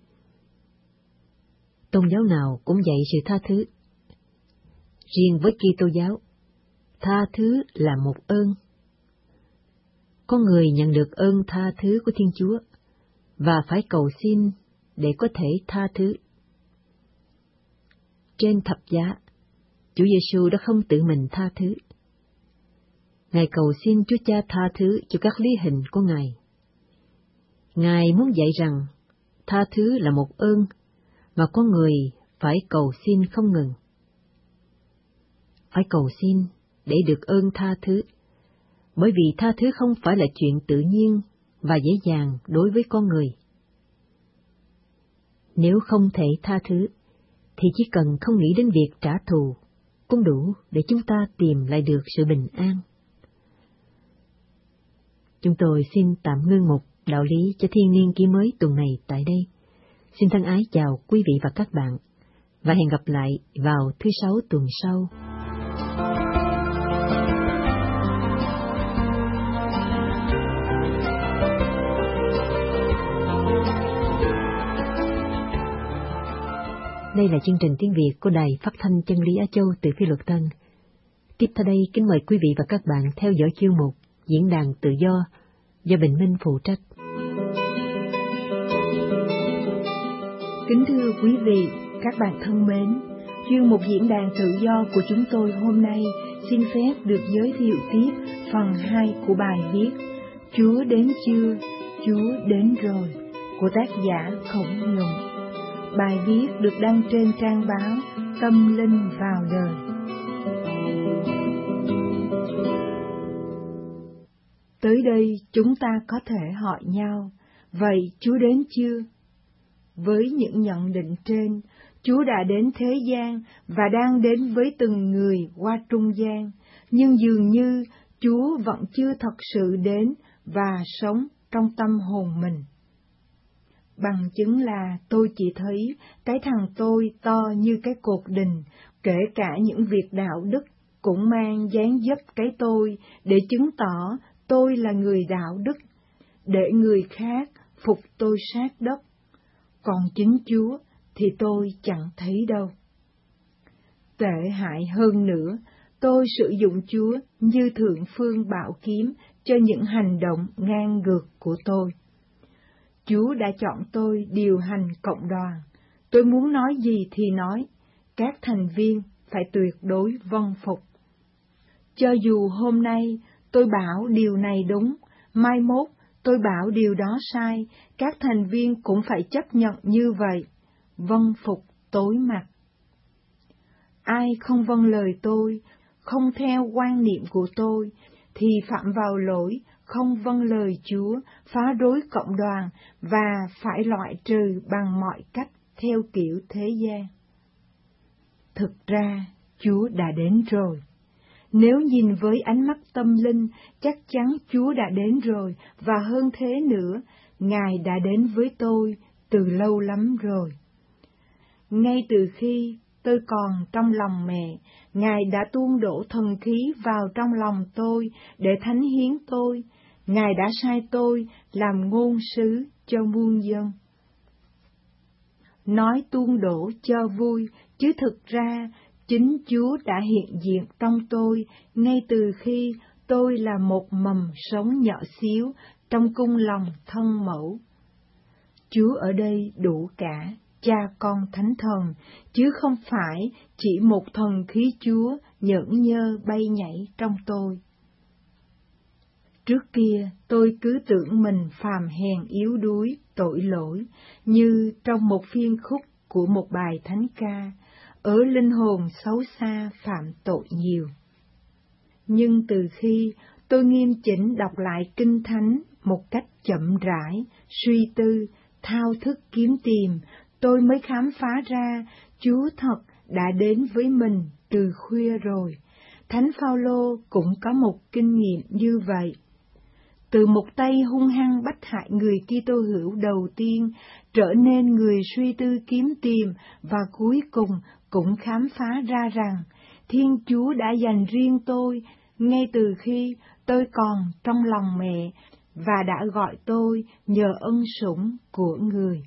Tôn giáo nào cũng dạy sự tha thứ. Riêng với Kitô giáo, tha thứ là một ơn. Con người nhận được ơn tha thứ của Thiên Chúa và phải cầu xin để có thể tha thứ. Trên thập giá, Chúa Giêsu đã không tự mình tha thứ. Ngài cầu xin Chúa Cha tha thứ cho các lý hình của Ngài. Ngài muốn dạy rằng tha thứ là một ơn mà con người phải cầu xin không ngừng. Phải cầu xin để được ơn tha thứ, bởi vì tha thứ không phải là chuyện tự nhiên và dễ dàng đối với con người. Nếu không thể tha thứ, thì chỉ cần không nghĩ đến việc trả thù cũng đủ để chúng ta tìm lại được sự bình an. Chúng tôi xin tạm ngưng một đạo lý cho thiên niên ký mới tuần này tại đây. Xin thân ái chào quý vị và các bạn, và hẹn gặp lại vào thứ Sáu tuần sau. Đây là chương trình tiếng Việt của Đài Phát thanh Chân lý Á Châu từ Phi Luật Tân. Tiếp theo đây, kính mời quý vị và các bạn theo dõi chuyên mục Diễn đàn Tự do do Bình Minh phụ trách. Kính thưa quý vị, các bạn thân mến, chuyên mục Diễn đàn Tự do của chúng tôi hôm nay xin phép được giới thiệu tiếp phần hai của bài viết Chúa đến chưa, Chúa đến rồi của tác giả Khổng Nhuận. Bài viết được đăng trên trang báo Tâm Linh vào đời. Tới đây chúng ta có thể hỏi nhau, vậy Chúa đến chưa? Với những nhận định trên, Chúa đã đến thế gian và đang đến với từng người qua trung gian, nhưng dường như Chúa vẫn chưa thật sự đến và sống trong tâm hồn mình. Bằng chứng là tôi chỉ thấy cái thằng tôi to như cái cột đình, kể cả những việc đạo đức cũng mang dáng dấp cái tôi để chứng tỏ tôi là người đạo đức, để người khác phục tôi sát đất. Còn chính Chúa thì tôi chẳng thấy đâu. Tệ hại hơn nữa, tôi sử dụng Chúa như thượng phương bảo kiếm cho những hành động ngang ngược của tôi. Chúa đã chọn tôi điều hành cộng đoàn. Tôi muốn nói gì thì nói, các thành viên phải tuyệt đối vâng phục. Cho dù hôm nay tôi bảo điều này đúng, mai mốt tôi bảo điều đó sai, các thành viên cũng phải chấp nhận như vậy, vâng phục tối mặt. Ai không vâng lời tôi, không theo quan niệm của tôi, thì phạm vào lỗi không vâng lời Chúa, phá rối cộng đoàn và phải loại trừ bằng mọi cách theo kiểu thế gian. Thực ra, Chúa đã đến rồi. Nếu nhìn với ánh mắt tâm linh, chắc chắn Chúa đã đến rồi, và hơn thế nữa, Ngài đã đến với tôi từ lâu lắm rồi. Ngay từ khi tôi còn trong lòng mẹ, Ngài đã tuôn đổ thần khí vào trong lòng tôi để thánh hiến tôi. Ngài đã sai tôi làm ngôn sứ cho muôn dân. Nói tuôn đổ cho vui, chứ thực ra chính Chúa đã hiện diện trong tôi ngay từ khi tôi là một mầm sống nhỏ xíu trong cung lòng thân mẫu. Chúa ở đây đủ cả Cha Con Thánh Thần, chứ không phải chỉ một thần khí Chúa nhởn nhơ bay nhảy trong tôi. Trước kia tôi cứ tưởng mình phàm hèn yếu đuối, tội lỗi, như trong một phiên khúc của một bài thánh ca, ở linh hồn xấu xa phạm tội nhiều. Nhưng từ khi tôi nghiêm chỉnh đọc lại Kinh Thánh một cách chậm rãi, suy tư, thao thức kiếm tìm, tôi mới khám phá ra Chúa thật đã đến với mình từ khuya rồi. Thánh Phaolô cũng có một kinh nghiệm như vậy. Từ một tay hung hăng bắt hại người Kitô hữu đầu tiên, trở nên người suy tư kiếm tìm, và cuối cùng cũng khám phá ra rằng Thiên Chúa đã dành riêng tôi ngay từ khi tôi còn trong lòng mẹ, và đã gọi tôi nhờ ân sủng của người.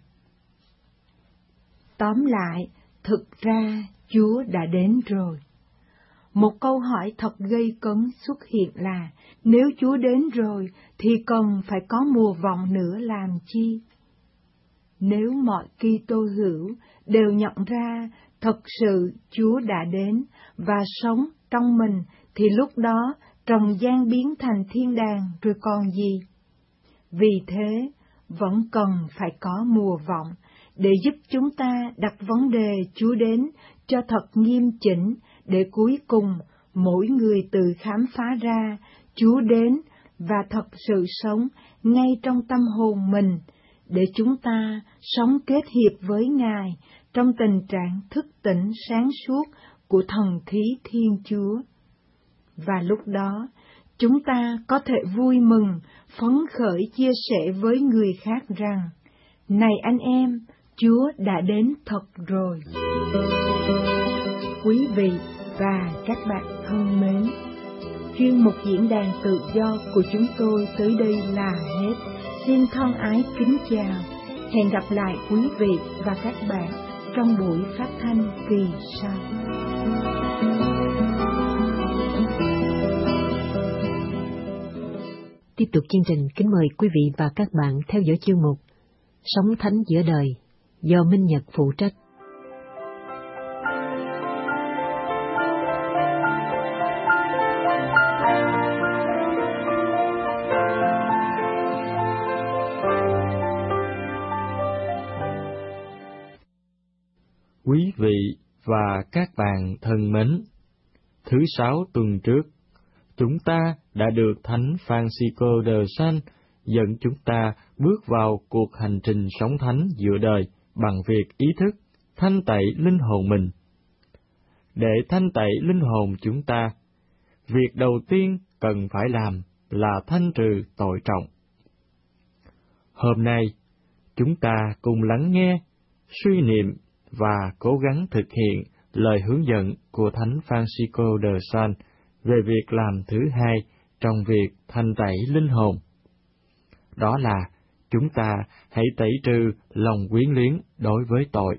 Tóm lại, thực ra Chúa đã đến rồi. Một câu hỏi thật gây cấn xuất hiện là, nếu Chúa đến rồi thì cần phải có mùa vọng nữa làm chi? Nếu mọi Kitô hữu đều nhận ra thật sự Chúa đã đến và sống trong mình, thì lúc đó trần gian biến thành thiên đàng rồi còn gì? Vì thế, vẫn cần phải có mùa vọng để giúp chúng ta đặt vấn đề Chúa đến cho thật nghiêm chỉnh, để cuối cùng mỗi người tự khám phá ra Chúa đến và thật sự sống ngay trong tâm hồn mình, để chúng ta sống kết hiệp với Ngài trong tình trạng thức tỉnh sáng suốt của thần khí Thiên Chúa. Và lúc đó, chúng ta có thể vui mừng, phấn khởi chia sẻ với người khác rằng, này anh em, Chúa đã đến thật rồi. Quý vị và các bạn thân mến, chuyên mục diễn đàn tự do của chúng tôi tới đây là hết. Xin thân ái kính chào, hẹn gặp lại quý vị và các bạn trong buổi phát thanh kỳ sau. Tiếp tục chương trình, kính mời quý vị và các bạn theo dõi chương mục Sống Thánh Giữa Đời do Minh Nhật phụ trách. Quý vị và các bạn thân mến, thứ sáu tuần trước, chúng ta đã được Thánh Francisco de Sales dẫn chúng ta bước vào cuộc hành trình sống thánh giữa đời bằng việc ý thức thanh tẩy linh hồn mình. Để thanh tẩy linh hồn chúng ta, việc đầu tiên cần phải làm là thanh trừ tội trọng. Hôm nay, chúng ta cùng lắng nghe, suy niệm và cố gắng thực hiện lời hướng dẫn của Thánh Francisco de Sales về việc làm thứ hai trong việc thanh tẩy linh hồn. Đó là chúng ta hãy tẩy trừ lòng quyến luyến đối với tội.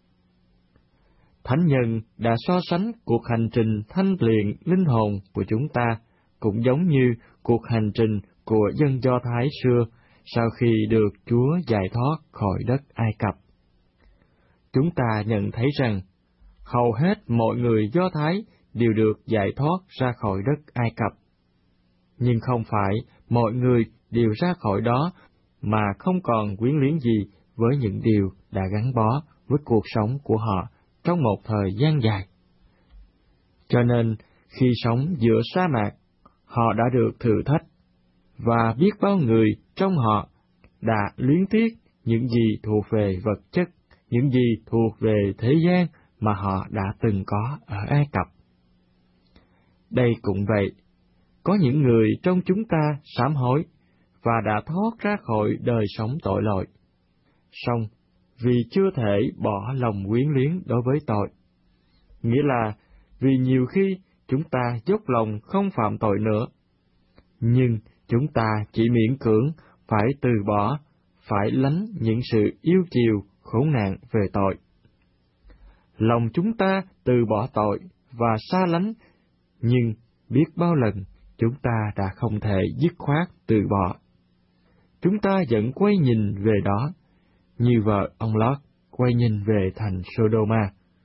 Thánh nhân đã so sánh cuộc hành trình thanh luyện linh hồn của chúng ta cũng giống như cuộc hành trình của dân Do Thái xưa sau khi được Chúa giải thoát khỏi đất Ai Cập. Chúng ta nhận thấy rằng hầu hết mọi người Do Thái đều được giải thoát ra khỏi đất Ai Cập. Nhưng không phải mọi người đều ra khỏi đó mà không còn quyến luyến gì với những điều đã gắn bó với cuộc sống của họ trong một thời gian dài. Cho nên, khi sống giữa sa mạc, họ đã được thử thách, và biết bao người trong họ đã luyến tiếc những gì thuộc về vật chất, những gì thuộc về thế gian mà họ đã từng có ở Ai Cập. Đây cũng vậy, có những người trong chúng ta sám hối và đã thoát ra khỏi đời sống tội lỗi. Song, vì chưa thể bỏ lòng quyến luyến đối với tội, nghĩa là vì nhiều khi chúng ta dốc lòng không phạm tội nữa, nhưng chúng ta chỉ miễn cưỡng phải từ bỏ, phải lánh những sự yêu chiều khốn nạn về tội. Lòng chúng ta từ bỏ tội và xa lánh, nhưng biết bao lần chúng ta đã không thể dứt khoát từ bỏ. Chúng ta vẫn quay nhìn về đó, như vợ ông Lót quay nhìn về thành Sodoma.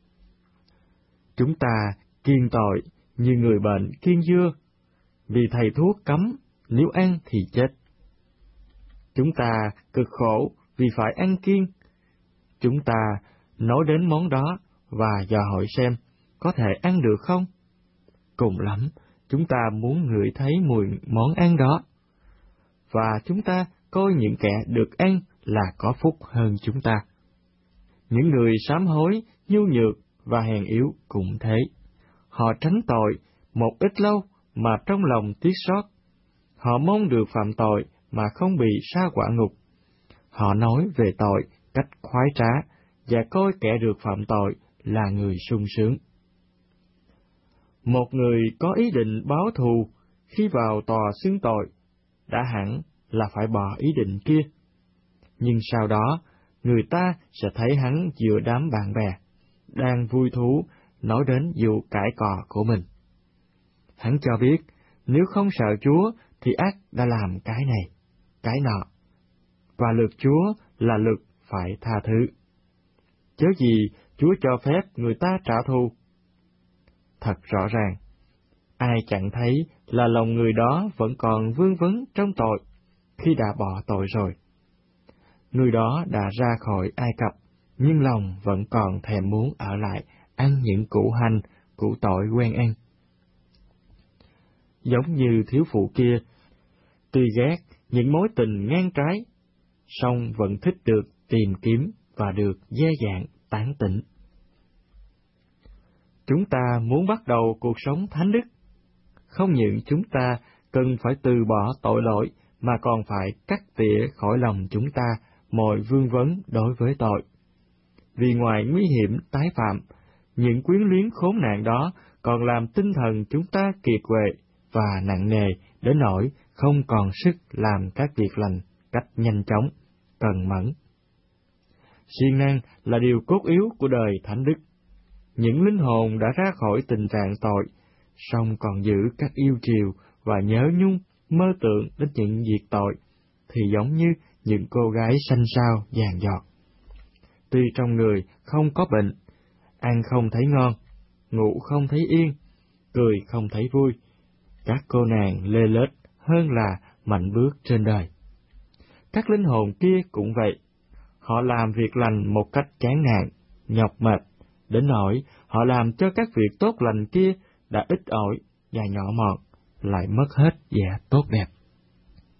Chúng ta kiêng tội như người bệnh kiêng dưa, vì thầy thuốc cấm nếu ăn thì chết. Chúng ta cực khổ vì phải ăn kiêng. Chúng ta nói đến món đó và dò hỏi xem có thể ăn được không. Cùng lắm, chúng ta muốn ngửi thấy mùi món ăn đó. Và chúng ta coi những kẻ được ăn là có phúc hơn chúng ta. Những người sám hối, nhu nhược và hèn yếu cũng thế. Họ tránh tội một ít lâu mà trong lòng tiếc xót. Họ mong được phạm tội mà không bị sa quả ngục. Họ nói về tội cách khoái trá và coi kẻ được phạm tội là người sung sướng. Một người có ý định báo thù khi vào tòa xưng tội đã hẳn là phải bỏ ý định kia. Nhưng sau đó, người ta sẽ thấy hắn giữa đám bạn bè, đang vui thú nói đến vụ cãi cọ của mình. Hắn cho biết, nếu không sợ Chúa thì ắt đã làm cái này, cái nọ, và luật Chúa là luật phải tha thứ. Chớ gì Chúa cho phép người ta trả thù. Thật rõ ràng, ai chẳng thấy là lòng người đó vẫn còn vương vấn trong tội khi đã bỏ tội rồi. Người đó đã ra khỏi Ai Cập, nhưng lòng vẫn còn thèm muốn ở lại ăn những củ hành, củ tỏi quen ăn. Giống như thiếu phụ kia, tuy ghét những mối tình ngang trái, song vẫn thích được tìm kiếm và được dè dạn tán tỉnh. Chúng ta muốn bắt đầu cuộc sống thánh đức, không những chúng ta cần phải từ bỏ tội lỗi, mà còn phải cắt tỉa khỏi lòng chúng ta mọi vương vấn đối với tội. Vì ngoài nguy hiểm tái phạm, những quyến luyến khốn nạn đó còn làm tinh thần chúng ta kiệt quệ và nặng nề đến nỗi không còn sức làm các việc lành cách nhanh chóng, cần mẫn. Siêng năng là điều cốt yếu của đời thánh đức. Những linh hồn đã ra khỏi tình trạng tội, song còn giữ các yêu chiều và nhớ nhung, mơ tưởng đến những việc tội, thì giống như những cô gái xanh xao vàng giọt. Tuy trong người không có bệnh, ăn không thấy ngon, ngủ không thấy yên, cười không thấy vui, các cô nàng lê lết hơn là mạnh bước trên đời. Các linh hồn kia cũng vậy, họ làm việc lành một cách chán nản, nhọc mệt, đến nỗi họ làm cho các việc tốt lành kia đã ít ỏi và nhỏ mọn, lại mất hết vẻ tốt đẹp.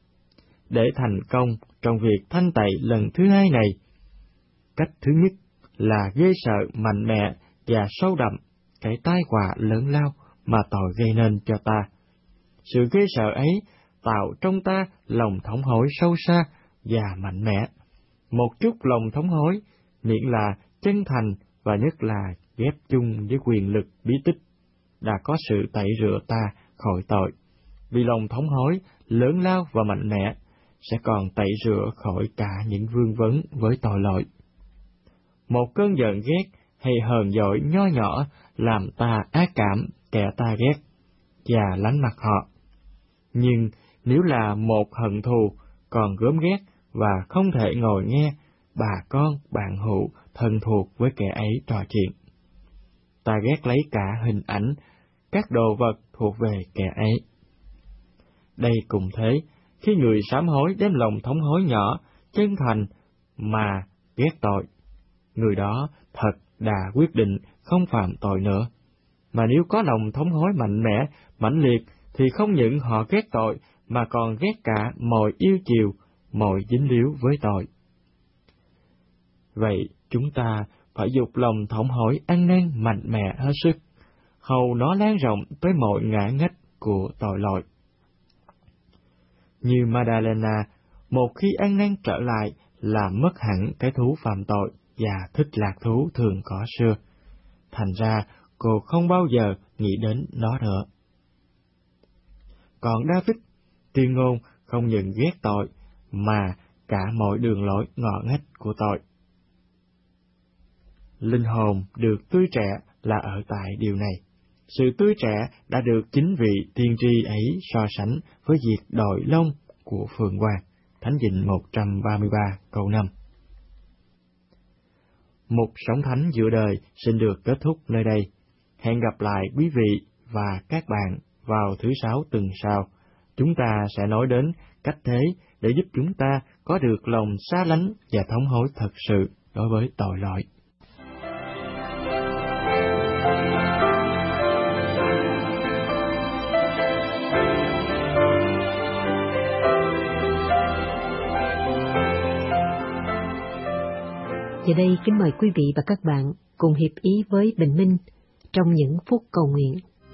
Để thành công trong việc thanh tẩy lần thứ hai này, cách thứ nhất là ghê sợ mạnh mẽ và sâu đậm cái tai họa lớn lao mà tội gây nên cho ta. Sự ghê sợ ấy tạo trong ta lòng thống hối sâu xa và mạnh mẽ. Một chút lòng thống hối, miễn là chân thành và nhất là ghép chung với quyền lực bí tích, đã có sự tẩy rửa ta khỏi tội. Vì lòng thống hối lớn lao và mạnh mẽ sẽ còn tẩy rửa khỏi cả những vương vấn với tội lỗi. Một cơn giận ghét hay hờn dỗi nho nhỏ làm ta ác cảm kẻ ta ghét và lánh mặt họ. Nhưng nếu là một hận thù còn gớm ghét và không thể ngồi nghe bà con, bạn hữu, thân thuộc với kẻ ấy trò chuyện, ta ghét lấy cả hình ảnh, các đồ vật thuộc về kẻ ấy. Đây cùng thế, khi người sám hối đem lòng thống hối nhỏ, chân thành mà ghét tội, người đó thật đã quyết định không phạm tội nữa. Mà nếu có lòng thống hối mạnh mẽ, mãnh liệt, thì không những họ ghét tội, mà còn ghét cả mọi yêu chiều, mọi dính líu với tội. Vậy chúng ta phải dục lòng thống hối ăn năn mạnh mẽ hết sức, hầu nó lan rộng tới mọi ngã ngách của tội lỗi. Như Madalena, một khi ăn năn trở lại là mất hẳn cái thú phạm tội và thích lạc thú thường có xưa. Thành ra, cô không bao giờ nghĩ đến nó nữa. Còn David, tuyên ngôn không những ghét tội, mà cả mọi đường lối ngõ ngách của tội. Linh hồn được tươi trẻ là ở tại điều này. Sự tươi trẻ đã được chính vị tiên tri ấy so sánh với việc đội lông của phượng hoàng. Thánh Vịnh một trăm ba mươi ba câu năm. Mục Sống Thánh giữa đời xin được kết thúc nơi đây. Hẹn gặp lại quý vị và các bạn vào thứ sáu tuần sau. Chúng ta sẽ nói đến cách thế để giúp chúng ta có được lòng xa lánh và thống hối thật sự đối với tội lỗi. Giờ đây kính mời quý vị và các bạn cùng hiệp ý với Bình Minh trong những phút cầu nguyện.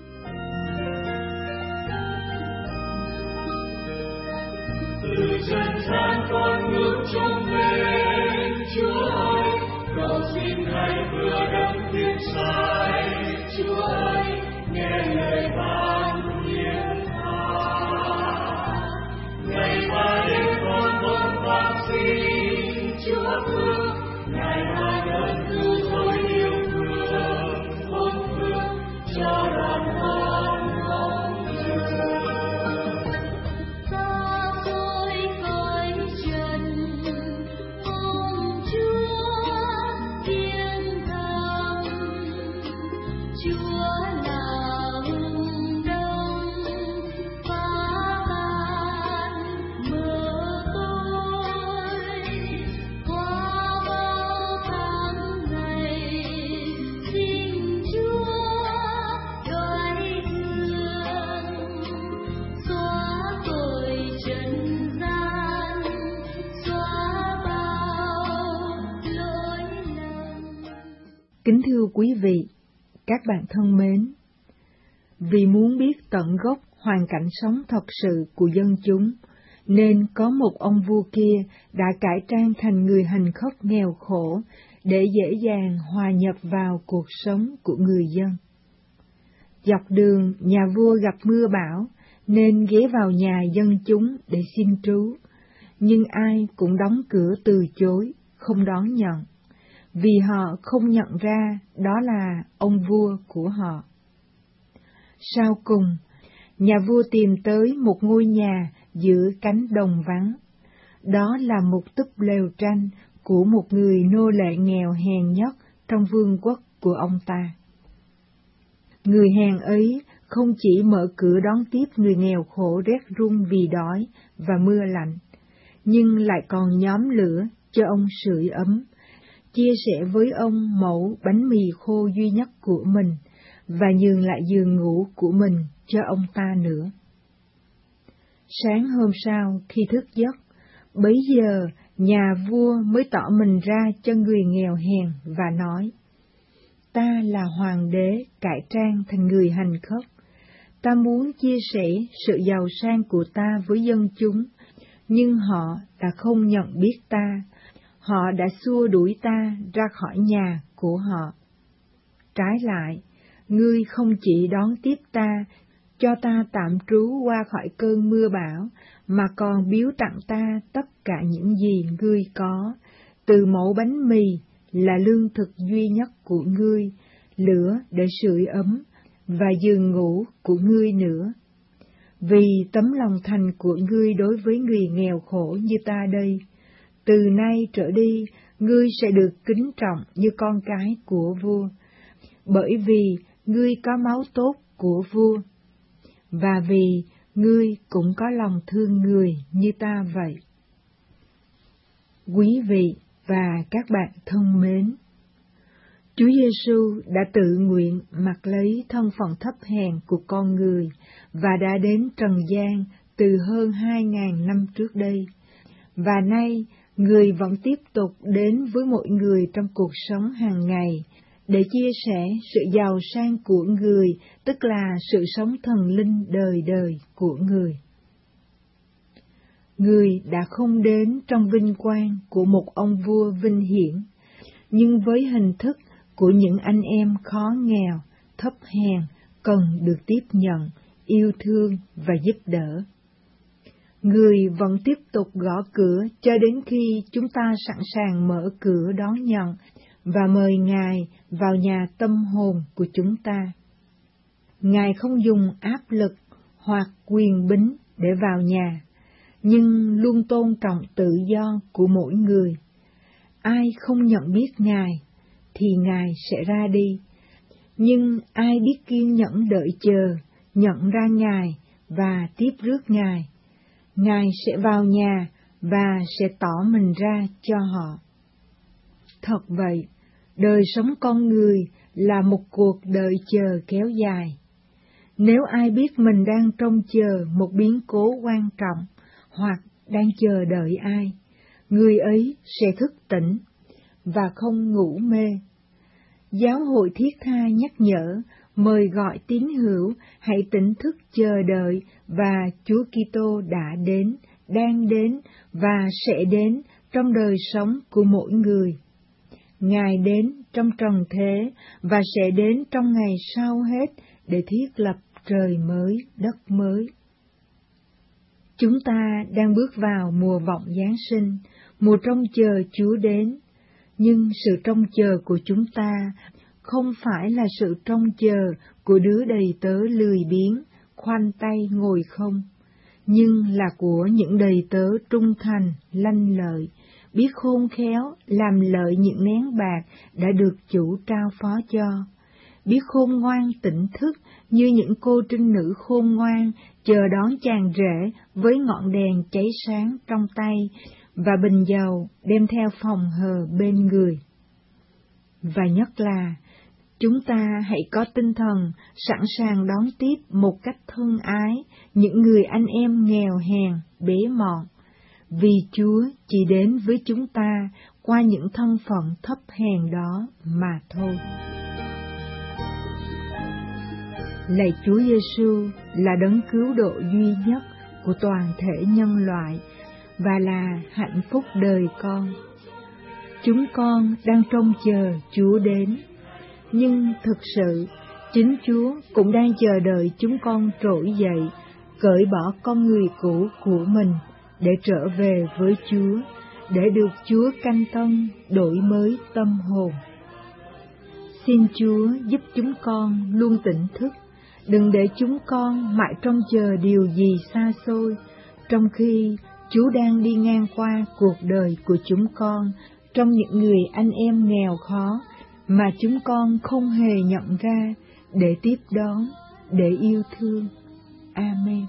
Từ chân gian con ngước trông lên Chúa ơi, cầu xin hãy vừa đấng thiên sai. Chúa ơi, nghe lời ban hiến tha. Ngày ba đêm con vẫn van xin Chúa thương, Ngài ban ơn cứu rỗi yêu thương, khôn thương cho đoàn con không dừng. Ta tôi khởi trần ôm Chúa thiên thần, Chúa là hùng đông phá tan mơ tôi. Qua bao tháng ngày xin Chúa đoái thương, xóa tội trần gian, xóa bao lỗi lầm. Kính thưa quý vị, các bạn thân mến, vì muốn biết tận gốc hoàn cảnh sống thật sự của dân chúng, nên có một ông vua kia đã cải trang thành người hành khất nghèo khổ để dễ dàng hòa nhập vào cuộc sống của người dân. Dọc đường, nhà vua gặp mưa bão, nên ghé vào nhà dân chúng để xin trú, nhưng ai cũng đóng cửa từ chối, không đón nhận, vì họ không nhận ra đó là ông vua của họ. Sau cùng, nhà vua tìm tới một ngôi nhà giữa cánh đồng vắng. Đó là một túp lều tranh của một người nô lệ nghèo hèn nhất trong vương quốc của ông ta. Người hèn ấy không chỉ mở cửa đón tiếp người nghèo khổ rét run vì đói và mưa lạnh, nhưng lại còn nhóm lửa cho ông sưởi ấm, chia sẻ với ông mẩu bánh mì khô duy nhất của mình và nhường lại giường ngủ của mình cho ông ta nữa. Sáng hôm sau khi thức giấc, bấy giờ nhà vua mới tỏ mình ra cho người nghèo hèn và nói: Ta là hoàng đế cải trang thành người hành khất. Ta muốn chia sẻ sự giàu sang của ta với dân chúng, nhưng họ đã không nhận biết ta. Họ đã xua đuổi ta ra khỏi nhà của họ. Trái lại, ngươi không chỉ đón tiếp ta, cho ta tạm trú qua khỏi cơn mưa bão, mà còn biếu tặng ta tất cả những gì ngươi có, từ mẩu bánh mì là lương thực duy nhất của ngươi, lửa để sưởi ấm, và giường ngủ của ngươi nữa. Vì tấm lòng thành của ngươi đối với người nghèo khổ như ta đây, từ nay trở đi ngươi sẽ được kính trọng như con cái của vua, bởi vì ngươi có máu tốt của vua, và vì ngươi cũng có lòng thương người như ta vậy. Quý vị và các bạn thân mến, Chúa Giêsu đã tự nguyện mặc lấy thân phận thấp hèn của con người và đã đến trần gian từ hơn hai ngàn năm trước đây, và nay người vẫn tiếp tục đến với mỗi người trong cuộc sống hàng ngày để chia sẻ sự giàu sang của người, tức là sự sống thần linh đời đời của người. Người đã không đến trong vinh quang của một ông vua vinh hiển, nhưng với hình thức của những anh em khó nghèo, thấp hèn, cần được tiếp nhận, yêu thương và giúp đỡ. Người vẫn tiếp tục gõ cửa cho đến khi chúng ta sẵn sàng mở cửa đón nhận và mời Ngài vào nhà tâm hồn của chúng ta. Ngài không dùng áp lực hoặc quyền bính để vào nhà, nhưng luôn tôn trọng tự do của mỗi người. Ai không nhận biết Ngài thì Ngài sẽ ra đi, nhưng ai biết kiên nhẫn đợi chờ, nhận ra Ngài và tiếp rước Ngài, Ngài sẽ vào nhà và sẽ tỏ mình ra cho họ. Thật vậy, đời sống con người là một cuộc đợi chờ kéo dài. Nếu ai biết mình đang trông chờ một biến cố quan trọng hoặc đang chờ đợi ai, người ấy sẽ thức tỉnh và không ngủ mê. Giáo hội Thiết Tha nhắc nhở, mời gọi tín hữu hãy tỉnh thức chờ đợi, và Chúa Kitô đã đến, đang đến và sẽ đến trong đời sống của mỗi người. Ngài đến trong trần thế và sẽ đến trong ngày sau hết để thiết lập trời mới, đất mới. Chúng ta đang bước vào mùa vọng Giáng sinh, mùa trông chờ Chúa đến, nhưng sự trông chờ của chúng ta không phải là sự trông chờ của đứa đầy tớ lười biếng, khoanh tay ngồi không, nhưng là của những đầy tớ trung thành, lanh lợi, biết khôn khéo làm lợi những nén bạc đã được chủ trao phó cho, biết khôn ngoan tỉnh thức như những cô trinh nữ khôn ngoan chờ đón chàng rể với ngọn đèn cháy sáng trong tay và bình dầu đem theo phòng hờ bên người. Và nhất là, chúng ta hãy có tinh thần sẵn sàng đón tiếp một cách thân ái những người anh em nghèo hèn, bế mọn, vì Chúa chỉ đến với chúng ta qua những thân phận thấp hèn đó mà thôi. Lạy Chúa Giêsu là đấng cứu độ duy nhất của toàn thể nhân loại và là hạnh phúc đời con. Chúng con đang trông chờ Chúa đến, nhưng thực sự chính Chúa cũng đang chờ đợi chúng con trỗi dậy, cởi bỏ con người cũ của mình để trở về với Chúa, để được Chúa canh tân, đổi mới tâm hồn. Xin Chúa giúp chúng con luôn tỉnh thức, đừng để chúng con mãi trông chờ điều gì xa xôi, trong khi Chúa đang đi ngang qua cuộc đời của chúng con trong những người anh em nghèo khó mà chúng con không hề nhận ra, để tiếp đón, để yêu thương. Amen.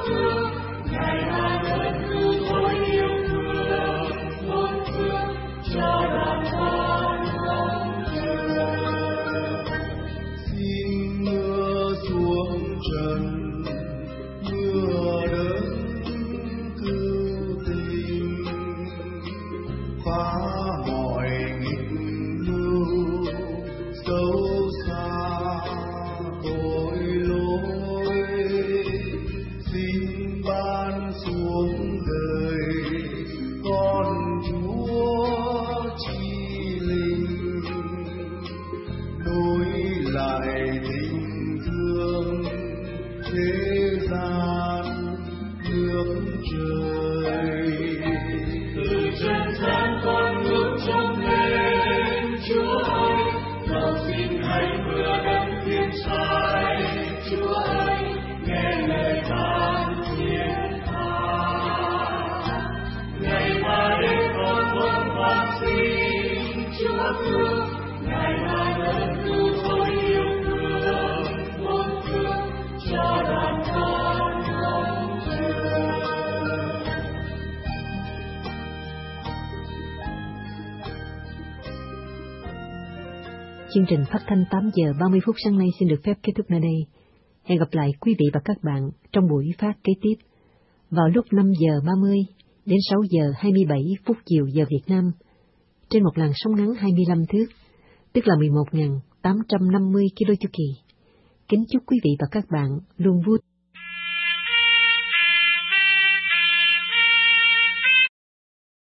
thương, Ngài ban ơn cứu rỗi yêu thương, bốn phương cho đoàn con mong chờ. Xin mưa xuống trần, mưa đấng cứu tình, phá mọi nghịch mưu xấu xa tội lỗi. Xin ban xuống đời con Chúa chi linh, nối lại tình thương thế gian nước trời. Từ chân gian con ngước trông lên Chúa ơi, cầu xin hãy vừa đấng thiên sai. Chúa ơi, nghe lời van thiên tha. Ngày mà đến con con van xin Chúa thương, Ngài ban ơn cứu rỗi yêu thương, bốn phương cho đoàn con mong chờ. Chương trình phát thanh tám giờ ba mươi phút sáng nay xin được phép kết thúc nơi đây. Hẹn gặp lại quý vị và các bạn trong buổi phát kế tiếp vào lúc năm giờ ba mươi đến sáu giờ hai mươi bảy phút chiều giờ Việt Nam trên một làn sóng ngắn hai mươi lăm thước, tức là mười một nghìn tám trăm năm mươi ki lô chu kỳ. Kính chúc quý vị và các bạn luôn vui